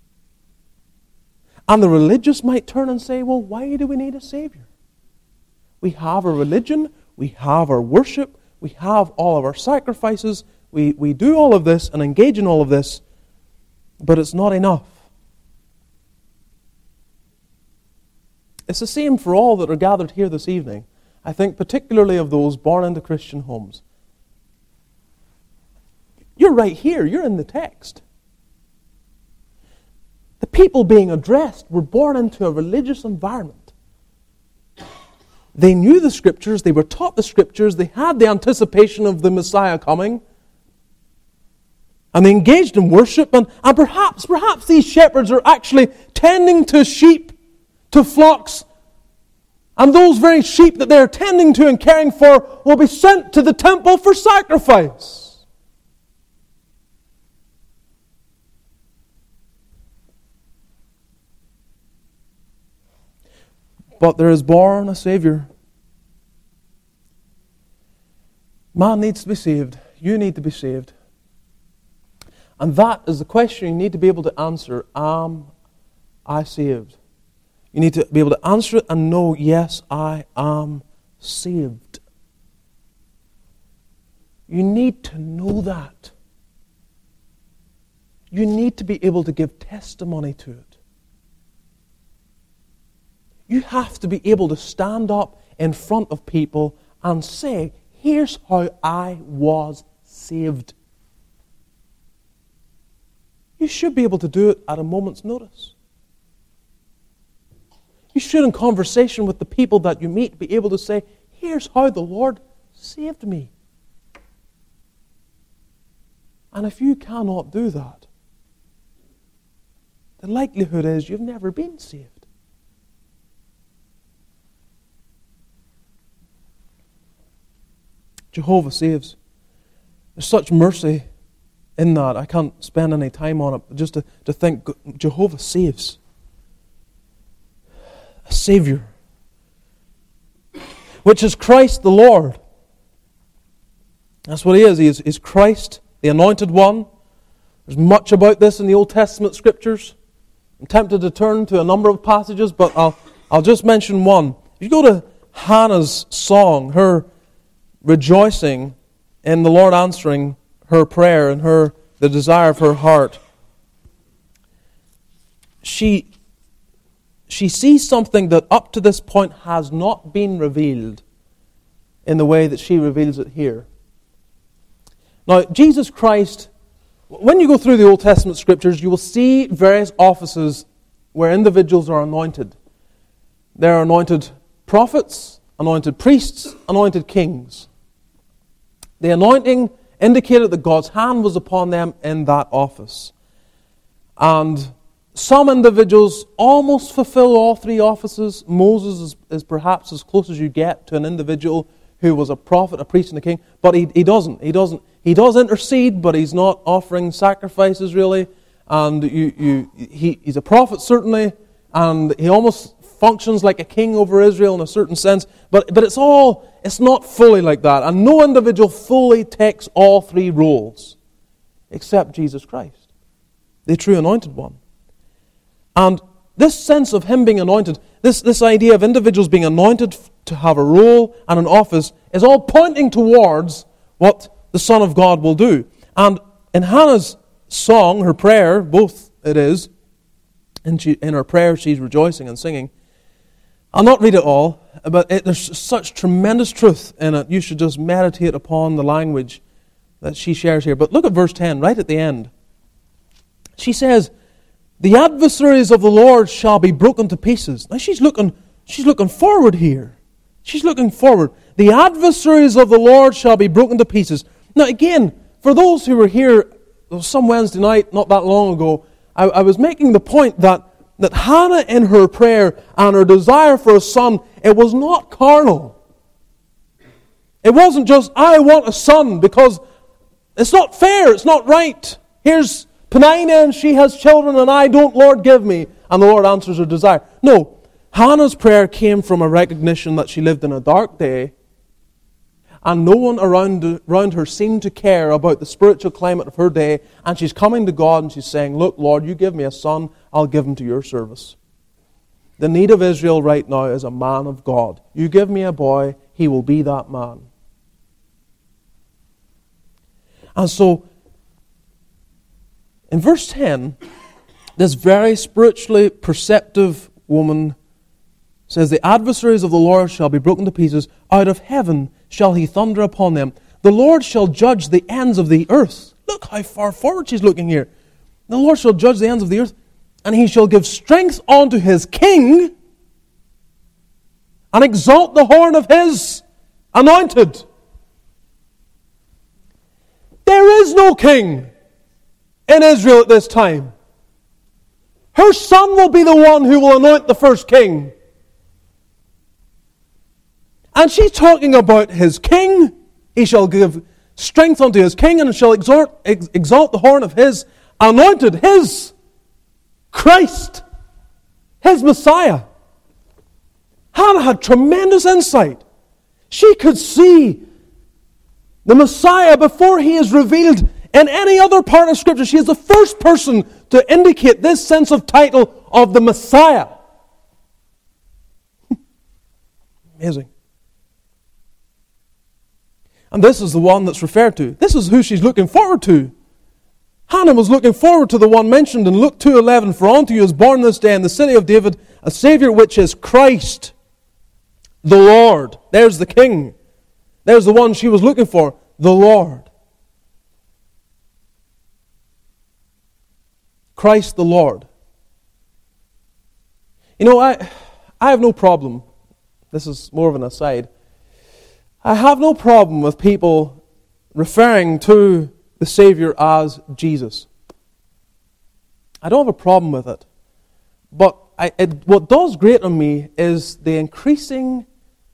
And the religious might turn and say, well, why do we need a Savior? We have a religion, we have our worship, we have all of our sacrifices, we do all of this and engage in all of this, but it's not enough. It's the same for all that are gathered here this evening. I think particularly of those born into Christian homes. You're right here, you're in the text. The people being addressed were born into a religious environment. They knew the Scriptures, they were taught the Scriptures, they had the anticipation of the Messiah coming, and they engaged in worship, and perhaps these shepherds are actually tending to sheep, to flocks, and those very sheep that they're tending to and caring for will be sent to the temple for sacrifice. But there is born a Savior. Man needs to be saved. You need to be saved. And that is the question you need to be able to answer. Am I saved? You need to be able to answer it and know, yes, I am saved. You need to know that. You need to be able to give testimony to it. You have to be able to stand up in front of people and say, here's how I was saved. You should be able to do it at a moment's notice. You should, in conversation with the people that you meet, be able to say, here's how the Lord saved me. And if you cannot do that, the likelihood is you've never been saved. Jehovah saves. There's such mercy in that. I can't spend any time on it, but just to think, Jehovah saves. A Savior. Which is Christ the Lord. That's what He is. He's Christ, the Anointed One. There's much about this in the Old Testament Scriptures. I'm tempted to turn to a number of passages, but I'll just mention one. If you go to Hannah's song, her rejoicing in the Lord answering her prayer and the desire of her heart, she sees something that up to this point has not been revealed in the way that she reveals it here. Now, Jesus Christ, when you go through the Old Testament Scriptures, you will see various offices where individuals are anointed. There are anointed prophets, anointed priests, anointed kings. The anointing indicated that God's hand was upon them in that office. And some individuals almost fulfill all three offices. Moses is perhaps as close as you get to an individual who was a prophet, a priest, and a king. But he doesn't. He does intercede, but he's not offering sacrifices really. And he's a prophet certainly, and he almost functions like a king over Israel in a certain sense. But it's all It's not fully like that. And no individual fully takes all three roles except Jesus Christ, the true anointed one. And this sense of Him being anointed, this idea of individuals being anointed to have a role and an office, is all pointing towards what the Son of God will do. And in Hannah's song, her prayer, both it is, in her prayer she's rejoicing and singing. I'll not read it all, but there's such tremendous truth in it. You should just meditate upon the language that she shares here. But look at verse 10, right at the end. She says, "The adversaries of the Lord shall be broken to pieces." Now she's looking forward here. She's looking forward. The adversaries of the Lord shall be broken to pieces. Now again, for those who were here some Wednesday night, not that long ago, I was making the point that Hannah in her prayer and her desire for a son, it was not carnal. It wasn't just, I want a son because it's not fair, it's not right. Here's Peninnah and she has children and I don't, Lord, give me. And the Lord answers her desire. No, Hannah's prayer came from a recognition that she lived in a dark day and no one around her seemed to care about the spiritual climate of her day. And she's coming to God and she's saying, look, Lord, you give me a son, I'll give him to your service. The need of Israel right now is a man of God. You give me a boy, he will be that man. And so, in verse 10, this very spiritually perceptive woman says, "The adversaries of the Lord shall be broken to pieces. Out of heaven shall He thunder upon them. The Lord shall judge the ends of the earth." Look how far forward she's looking here. "The Lord shall judge the ends of the earth, and He shall give strength unto His king, and exalt the horn of His anointed." There is no king in Israel at this time. Her son will be the one who will anoint the first king. And she's talking about His king. He shall give strength unto His king and shall exalt the horn of His anointed, His Christ, His Messiah. Hannah had tremendous insight. She could see the Messiah before He is revealed in any other part of Scripture. She is the first person to indicate this sense of title of the Messiah. Amazing. And this is the one that's referred to. This is who she's looking forward to. Hannah was looking forward to the one mentioned in Luke 2:11. "For unto you is born this day in the city of David a Savior, which is Christ the Lord." There's the King. There's the one she was looking for, the Lord. Christ the Lord. You know, I have no problem. This is more of an aside. I have no problem with people referring to the Savior as Jesus. I don't have a problem with it. But what does grate on me is the increasing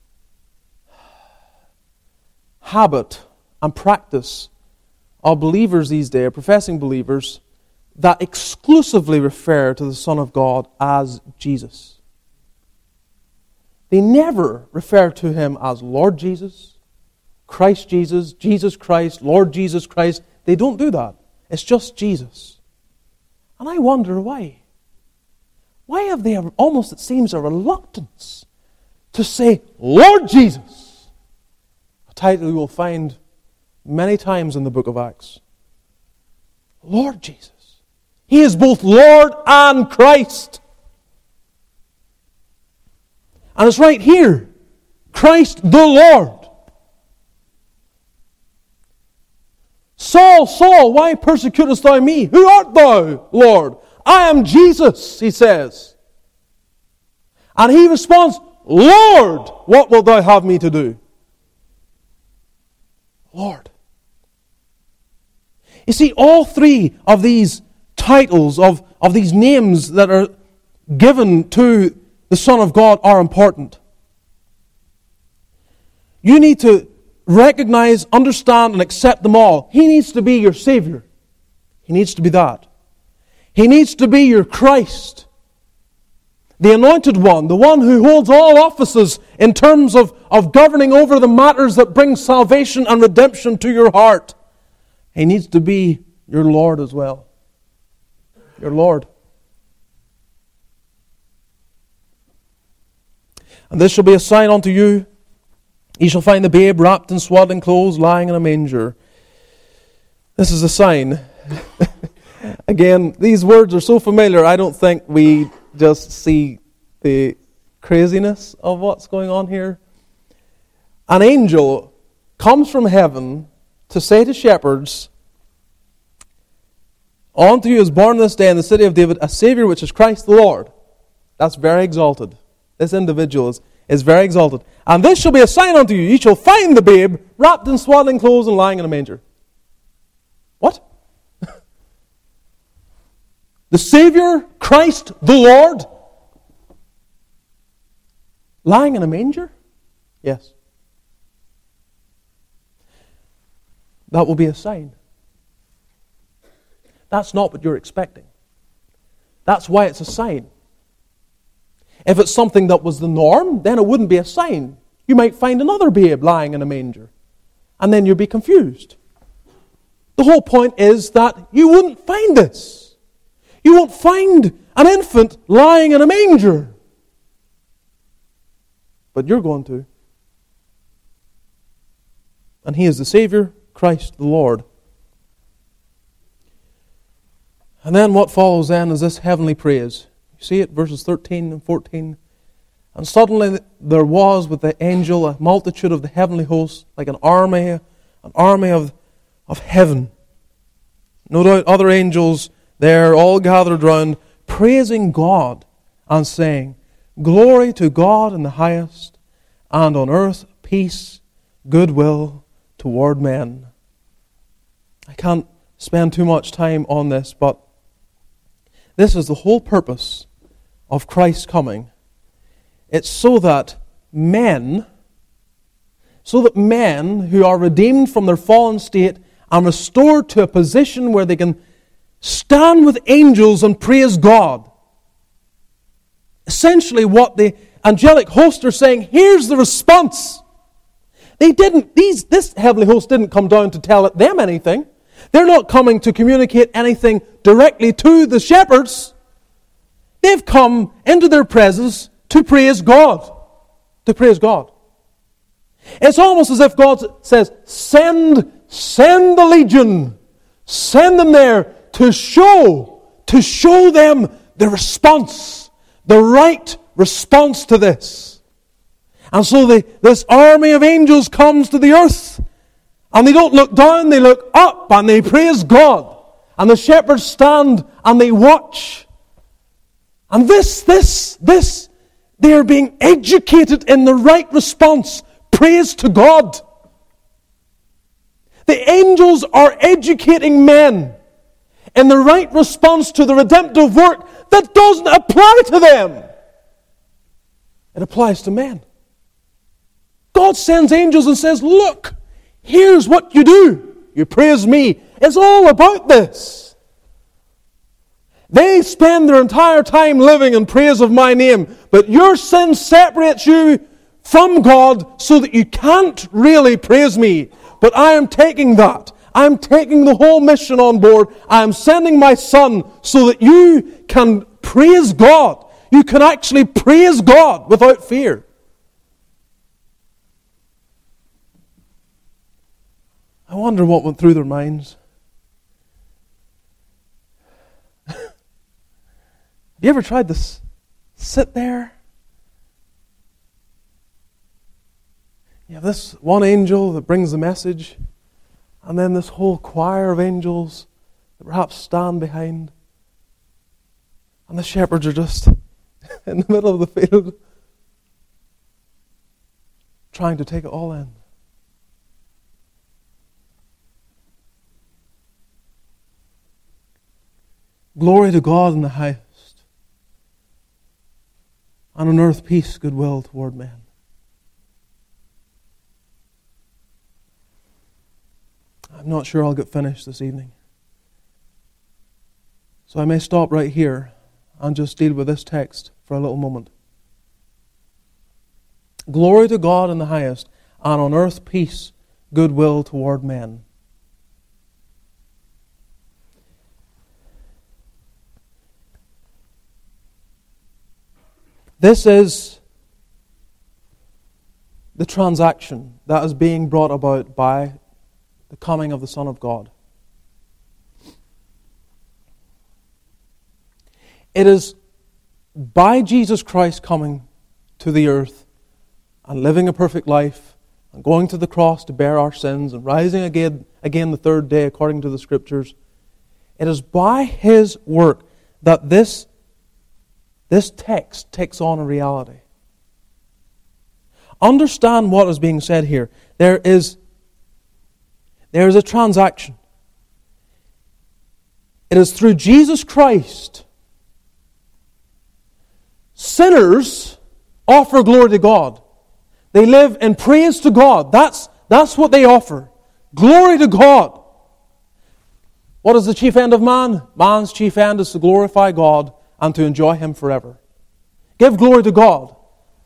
habit and practice of believers these days, professing believers, that exclusively refer to the Son of God as Jesus. They never refer to Him as Lord Jesus, Christ Jesus, Jesus Christ, Lord Jesus Christ. They don't do that. It's just Jesus. And I wonder why. Why have they almost, it seems, a reluctance to say, Lord Jesus? A title you will find many times in the book of Acts. Lord Jesus. He is both Lord and Christ. And it's right here. Christ the Lord. "Saul, Saul, why persecutest thou me? Who art thou, Lord?" "I am Jesus," he says. And he responds, "Lord, what wilt thou have me to do?" Lord. You see, all three of these titles, of these names that are given to the Son of God are important. You need to recognize, understand, and accept them all. He needs to be your Savior. He needs to be that. He needs to be your Christ. The Anointed One, the one who holds all offices in terms of governing over the matters that bring salvation and redemption to your heart. He needs to be your Lord as well. Your Lord. And this shall be a sign unto you. Ye shall find the babe wrapped in swaddling clothes, lying in a manger. This is a sign. Again, these words are so familiar, I don't think we just see the craziness of what's going on here. An angel comes from heaven to say to shepherds, unto you is born this day in the city of David a Savior, which is Christ the Lord. That's very exalted. This individual is very exalted. And this shall be a sign unto you. Ye shall find the babe wrapped in swaddling clothes and lying in a manger. What? The Savior, Christ the Lord, lying in a manger? Yes. That will be a sign. That's not what you're expecting. That's why it's a sign. If it's something that was the norm, then it wouldn't be a sign. You might find another babe lying in a manger, and then you'd be confused. The whole point is that you wouldn't find this. You won't find an infant lying in a manger. But you're going to. And He is the Savior, Christ the Lord. And then what follows then is this heavenly praise. You see it, verses 13 and 14. And suddenly there was with the angel a multitude of the heavenly hosts, like an army of heaven. No doubt other angels there all gathered round, praising God and saying, Glory to God in the highest, and on earth peace, goodwill toward men. I can't spend too much time on this, but this is the whole purpose of Christ's coming. It's so that men who are redeemed from their fallen state and restored to a position where they can stand with angels and praise God. Essentially what the angelic hosts are saying, here's the response. This heavenly host didn't come down to tell them anything. They're not coming to communicate anything directly to the shepherds. They've come into their presence to praise God. To praise God. It's almost as if God says, send the legion. Send them there to show them the response, the right response to this. And so this army of angels comes to the earth, and they don't look down, they look up, and they praise God. And the shepherds stand and they watch. And they are being educated in the right response. Praise to God. The angels are educating men in the right response to the redemptive work that doesn't apply to them. It applies to men. God sends angels and says, look, here's what you do. You praise me. It's all about this. They spend their entire time living in praise of my name, but your sin separates you from God so that you can't really praise me. But I am taking that. I'm taking the whole mission on board. I am sending my Son so that you can praise God. You can actually praise God without fear. I wonder what went through their minds. Have you ever tried to sit there? You have this one angel that brings the message, and then this whole choir of angels that perhaps stand behind. And the shepherds are just in the middle of the field trying to take it all in. Glory to God in the highest, and on earth peace, goodwill toward men. I'm not sure I'll get finished this evening. So I may stop right here and just deal with this text for a little moment. Glory to God in the highest, and on earth peace, goodwill toward men. This is the transaction that is being brought about by the coming of the Son of God. It is by Jesus Christ coming to the earth and living a perfect life and going to the cross to bear our sins and rising again the third day according to the Scriptures. It is by His work that this text takes on a reality. Understand what is being said here. There is a transaction. It is through Jesus Christ. Sinners offer glory to God. They live in praise to God. That's what they offer. Glory to God. What is the chief end of man? Man's chief end is to glorify God and to enjoy Him forever. Give glory to God.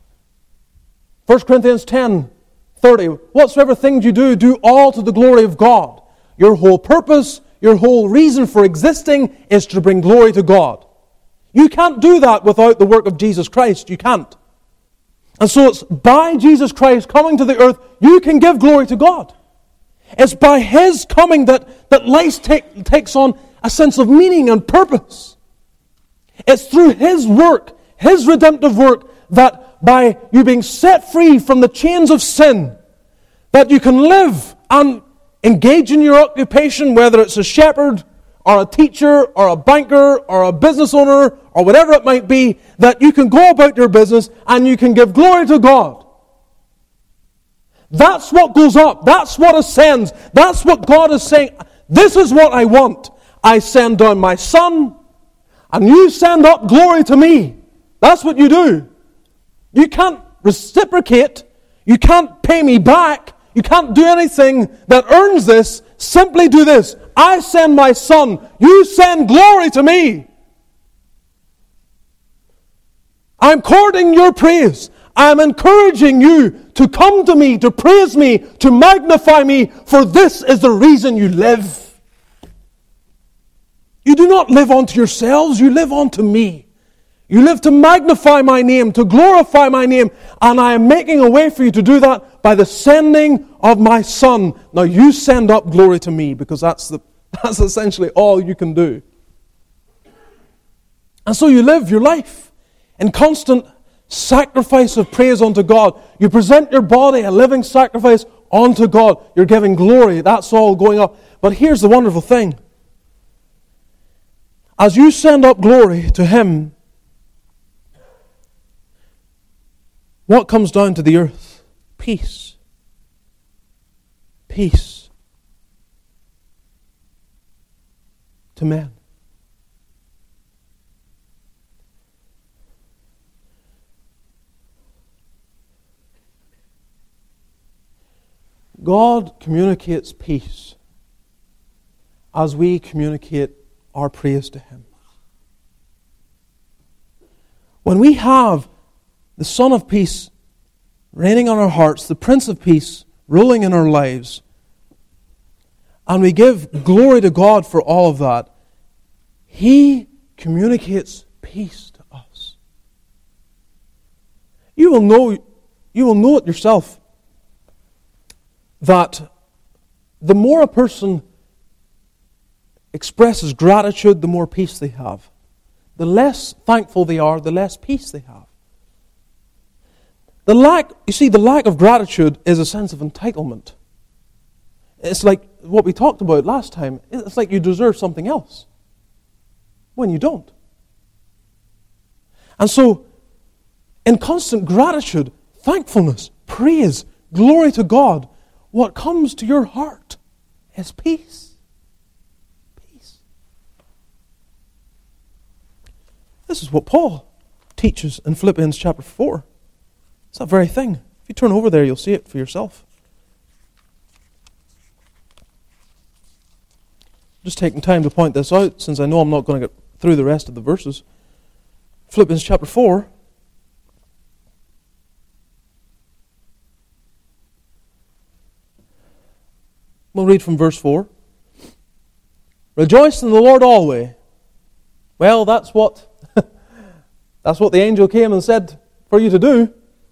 1 Corinthians 10:30. Whatsoever things you do, do all to the glory of God. Your whole purpose, your whole reason for existing is to bring glory to God. You can't do that without the work of Jesus Christ. You can't. And so it's by Jesus Christ coming to the earth, you can give glory to God. It's by His coming that life takes on a sense of meaning and purpose. It's through His work, His redemptive work, that by you being set free from the chains of sin, that you can live and engage in your occupation, whether it's a shepherd or a teacher or a banker or a business owner or whatever it might be, that you can go about your business and you can give glory to God. That's what goes up. That's what ascends. That's what God is saying. This is what I want. I send down my Son and you send up glory to me. That's what you do. You can't reciprocate. You can't pay me back. You can't do anything that earns this. Simply do this. I send my Son. You send glory to me. I'm courting your praise. I'm encouraging you to come to me, to praise me, to magnify me, for this is the reason you live. You do not live unto yourselves, you live unto me. You live to magnify my name, to glorify my name, and I am making a way for you to do that by the sending of my Son. Now you send up glory to me, because that's essentially all you can do. And so you live your life in constant sacrifice of praise unto God. You present your body a living sacrifice unto God. You're giving glory. That's all going up. But here's the wonderful thing. As you send up glory to Him, what comes down to the earth? Peace. Peace. To men. God communicates peace as we communicate our praise to Him. When we have the Son of Peace reigning on our hearts, the Prince of Peace ruling in our lives, and we give glory to God for all of that, He communicates peace to us. You will know it yourself, that the more a person expresses gratitude, the more peace they have. The less thankful they are, the less peace they have. The lack of gratitude is a sense of entitlement. It's like what we talked about last time. It's like you deserve something else when you don't. And so, in constant gratitude, thankfulness, praise, glory to God, what comes to your heart is peace. Peace. This is what Paul teaches in Philippians chapter 4. It's that very thing. If you turn over there, you'll see it for yourself. Just taking time to point this out, since I know I'm not going to get through the rest of the verses. Philippians chapter 4. We'll read from verse 4. Rejoice in the Lord always. Well, that's what the angel came and said for you to do.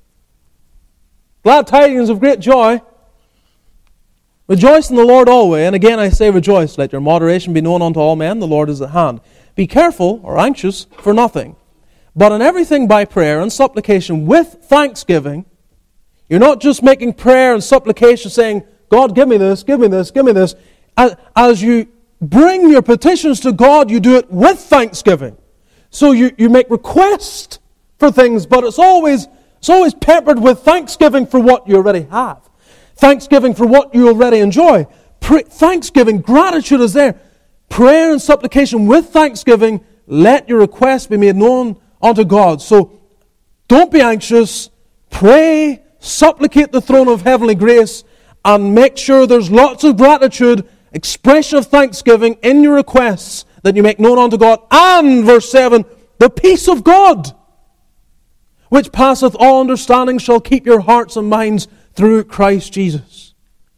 Glad tidings of great joy. Rejoice in the Lord always. And again I say rejoice. Let your moderation be known unto all men. The Lord is at hand. Be careful or anxious for nothing, but in everything by prayer and supplication with thanksgiving. You're not just making prayer and supplication saying, God, give me this, give me this, give me this. As you bring your petitions to God, you do it with thanksgiving. So you make request for things, but it's always peppered with thanksgiving for what you already have. Thanksgiving for what you already enjoy. Thanksgiving, gratitude is there. Prayer and supplication with thanksgiving, let your request be made known unto God. So don't be anxious. Pray, supplicate the throne of heavenly grace, and make sure there's lots of gratitude, expression of thanksgiving in your requests that you make known unto God. And, verse 7, the peace of God, which passeth all understanding, shall keep your hearts and minds through Christ Jesus.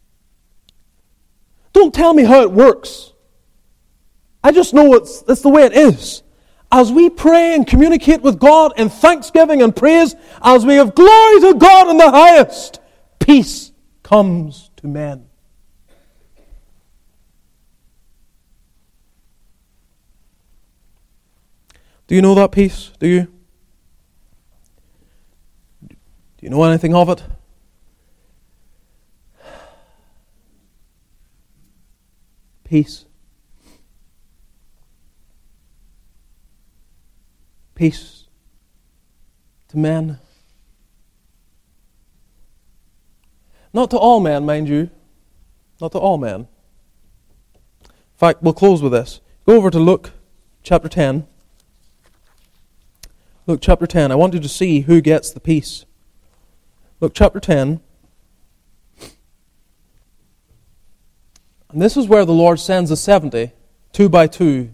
Don't tell me how it works. I just know it's the way it is. As we pray and communicate with God in thanksgiving and praise, as we have glory to God in the highest, peace comes to men. Do you know that peace? Do you? Do you know anything of it? Peace. Peace to men. Not to all men, mind you. Not to all men. In fact, we'll close with this. Go over to Luke chapter 10. Luke chapter 10. I want you to see who gets the peace. Luke chapter 10. And this is where the Lord sends the 70, 2 by 2.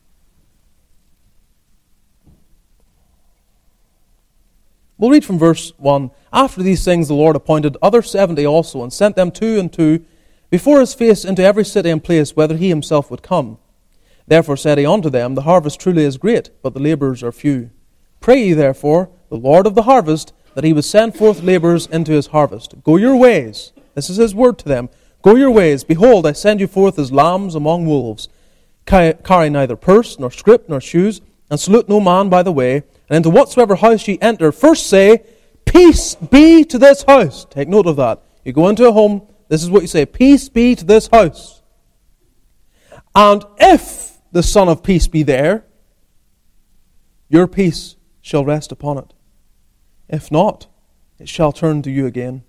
We'll read from verse 1. After these things the Lord appointed other 70 also, and sent them 2 and 2 before his face into every city and place whither he himself would come. Therefore said he unto them, the harvest truly is great, but the labourers are few. Pray ye therefore the Lord of the harvest, that he would send forth labourers into his harvest. Go your ways. This is his word to them. Go your ways. Behold, I send you forth as lambs among wolves. Carry neither purse, nor scrip, nor shoes, and salute no man by the way. And into whatsoever house ye enter, first say, peace be to this house. Take note of that. You go into a home, this is what you say, peace be to this house. And if the Son of Peace be there, your peace shall rest upon it. If not, it shall turn to you again.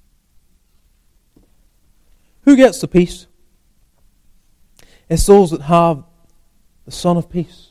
Who gets the peace? It's those that have the Son of Peace.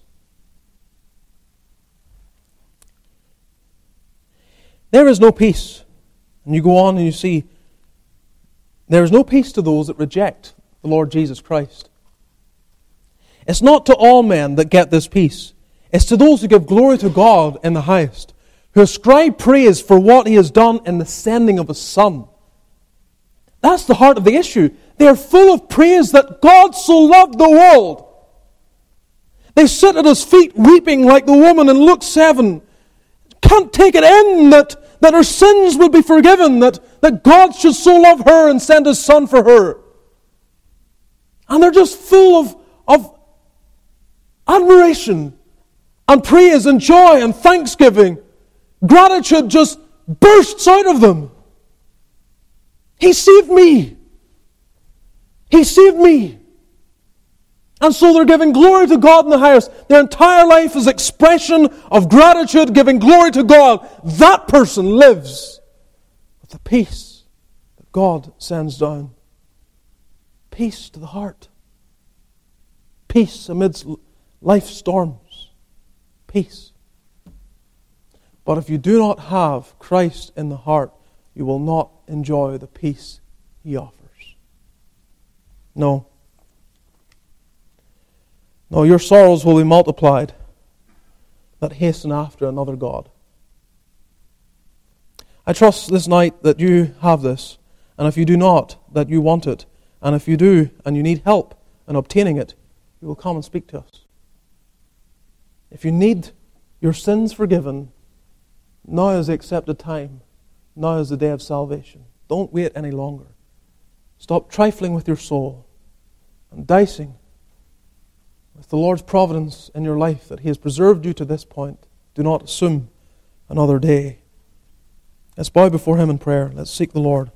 There is no peace. And you go on and you see, there is no peace to those that reject the Lord Jesus Christ. It's not to all men that get this peace. It's to those who give glory to God in the highest, who ascribe praise for what he has done in the sending of his Son. That's the heart of the issue. They are full of praise that God so loved the world. They sit at his feet weeping like the woman in Luke 7. Can't take it in that her sins would be forgiven, that God should so love her and send his Son for her. And they're just full of admiration and praise and joy and thanksgiving. Gratitude just bursts out of them. He saved me. He saved me. And so they're giving glory to God in the highest. Their entire life is expression of gratitude, giving glory to God. That person lives with the peace that God sends down. Peace to the heart. Peace amidst life storms. Peace. But if you do not have Christ in the heart, you will not enjoy the peace he offers. No. No, your sorrows will be multiplied that hasten after another God. I trust this night that you have this, and if you do not, that you want it, And if you do, and you need help in obtaining it, you will come and speak to us. If you need your sins forgiven, now is the accepted time. Now is the day of salvation. Don't wait any longer. Stop trifling with your soul and dicing with the Lord's providence in your life that He has preserved you to this point. Do not assume another day. Let's bow before Him in prayer. Let's seek the Lord.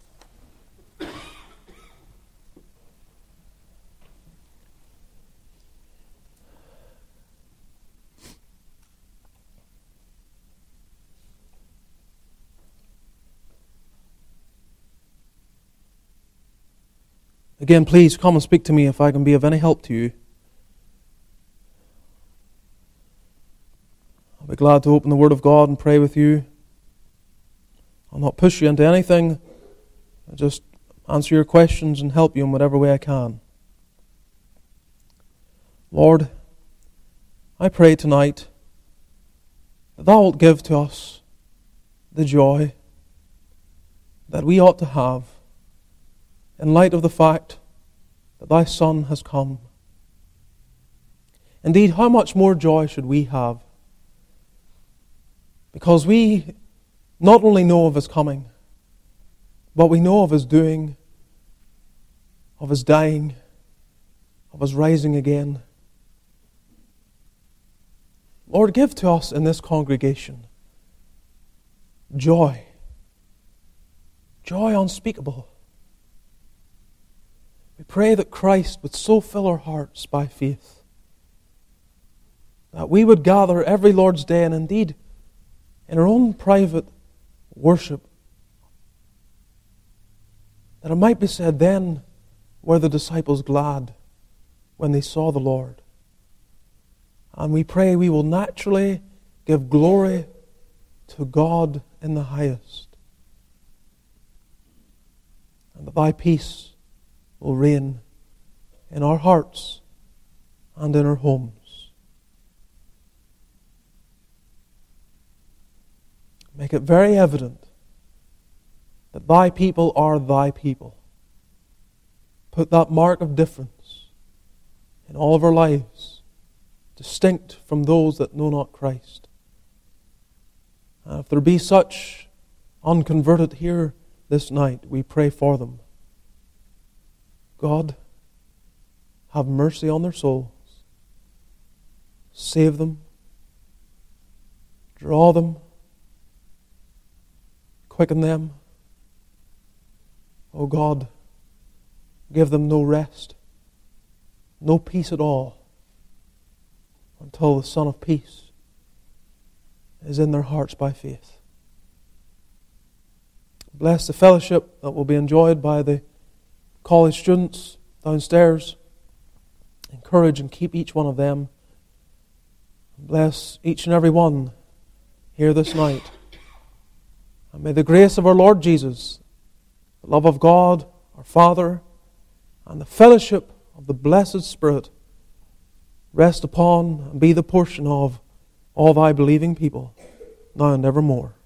Again, please come and speak to me if I can be of any help to you. I'll be glad to open the Word of God and pray with you. I'll not push you into anything. I'll just answer your questions and help you in whatever way I can. Lord, I pray tonight that Thou wilt give to us the joy that we ought to have in light of the fact that Thy Son has come. Indeed, how much more joy should we have? Because we not only know of His coming, but we know of His doing, of His dying, of His rising again. Lord, give to us in this congregation joy, joy unspeakable. We pray that Christ would so fill our hearts by faith that we would gather every Lord's Day, and indeed in our own private worship, that it might be said, then were the disciples glad when they saw the Lord. And we pray we will naturally give glory to God in the highest, and that Thy peace will reign in our hearts and in our homes. Make it very evident that Thy people are Thy people. Put that mark of difference in all of our lives, distinct from those that know not Christ. And if there be such unconverted here this night, we pray for them. God, have mercy on their souls. Save them. Draw them. Quicken them. O God, give them no rest, no peace at all, until the Son of Peace is in their hearts by faith. Bless the fellowship that will be enjoyed by the college students downstairs. Encourage and keep each one of them. Bless each and every one here this night. And may the grace of our Lord Jesus, the love of God, our Father, and the fellowship of the blessed Spirit rest upon and be the portion of all Thy believing people, now and evermore.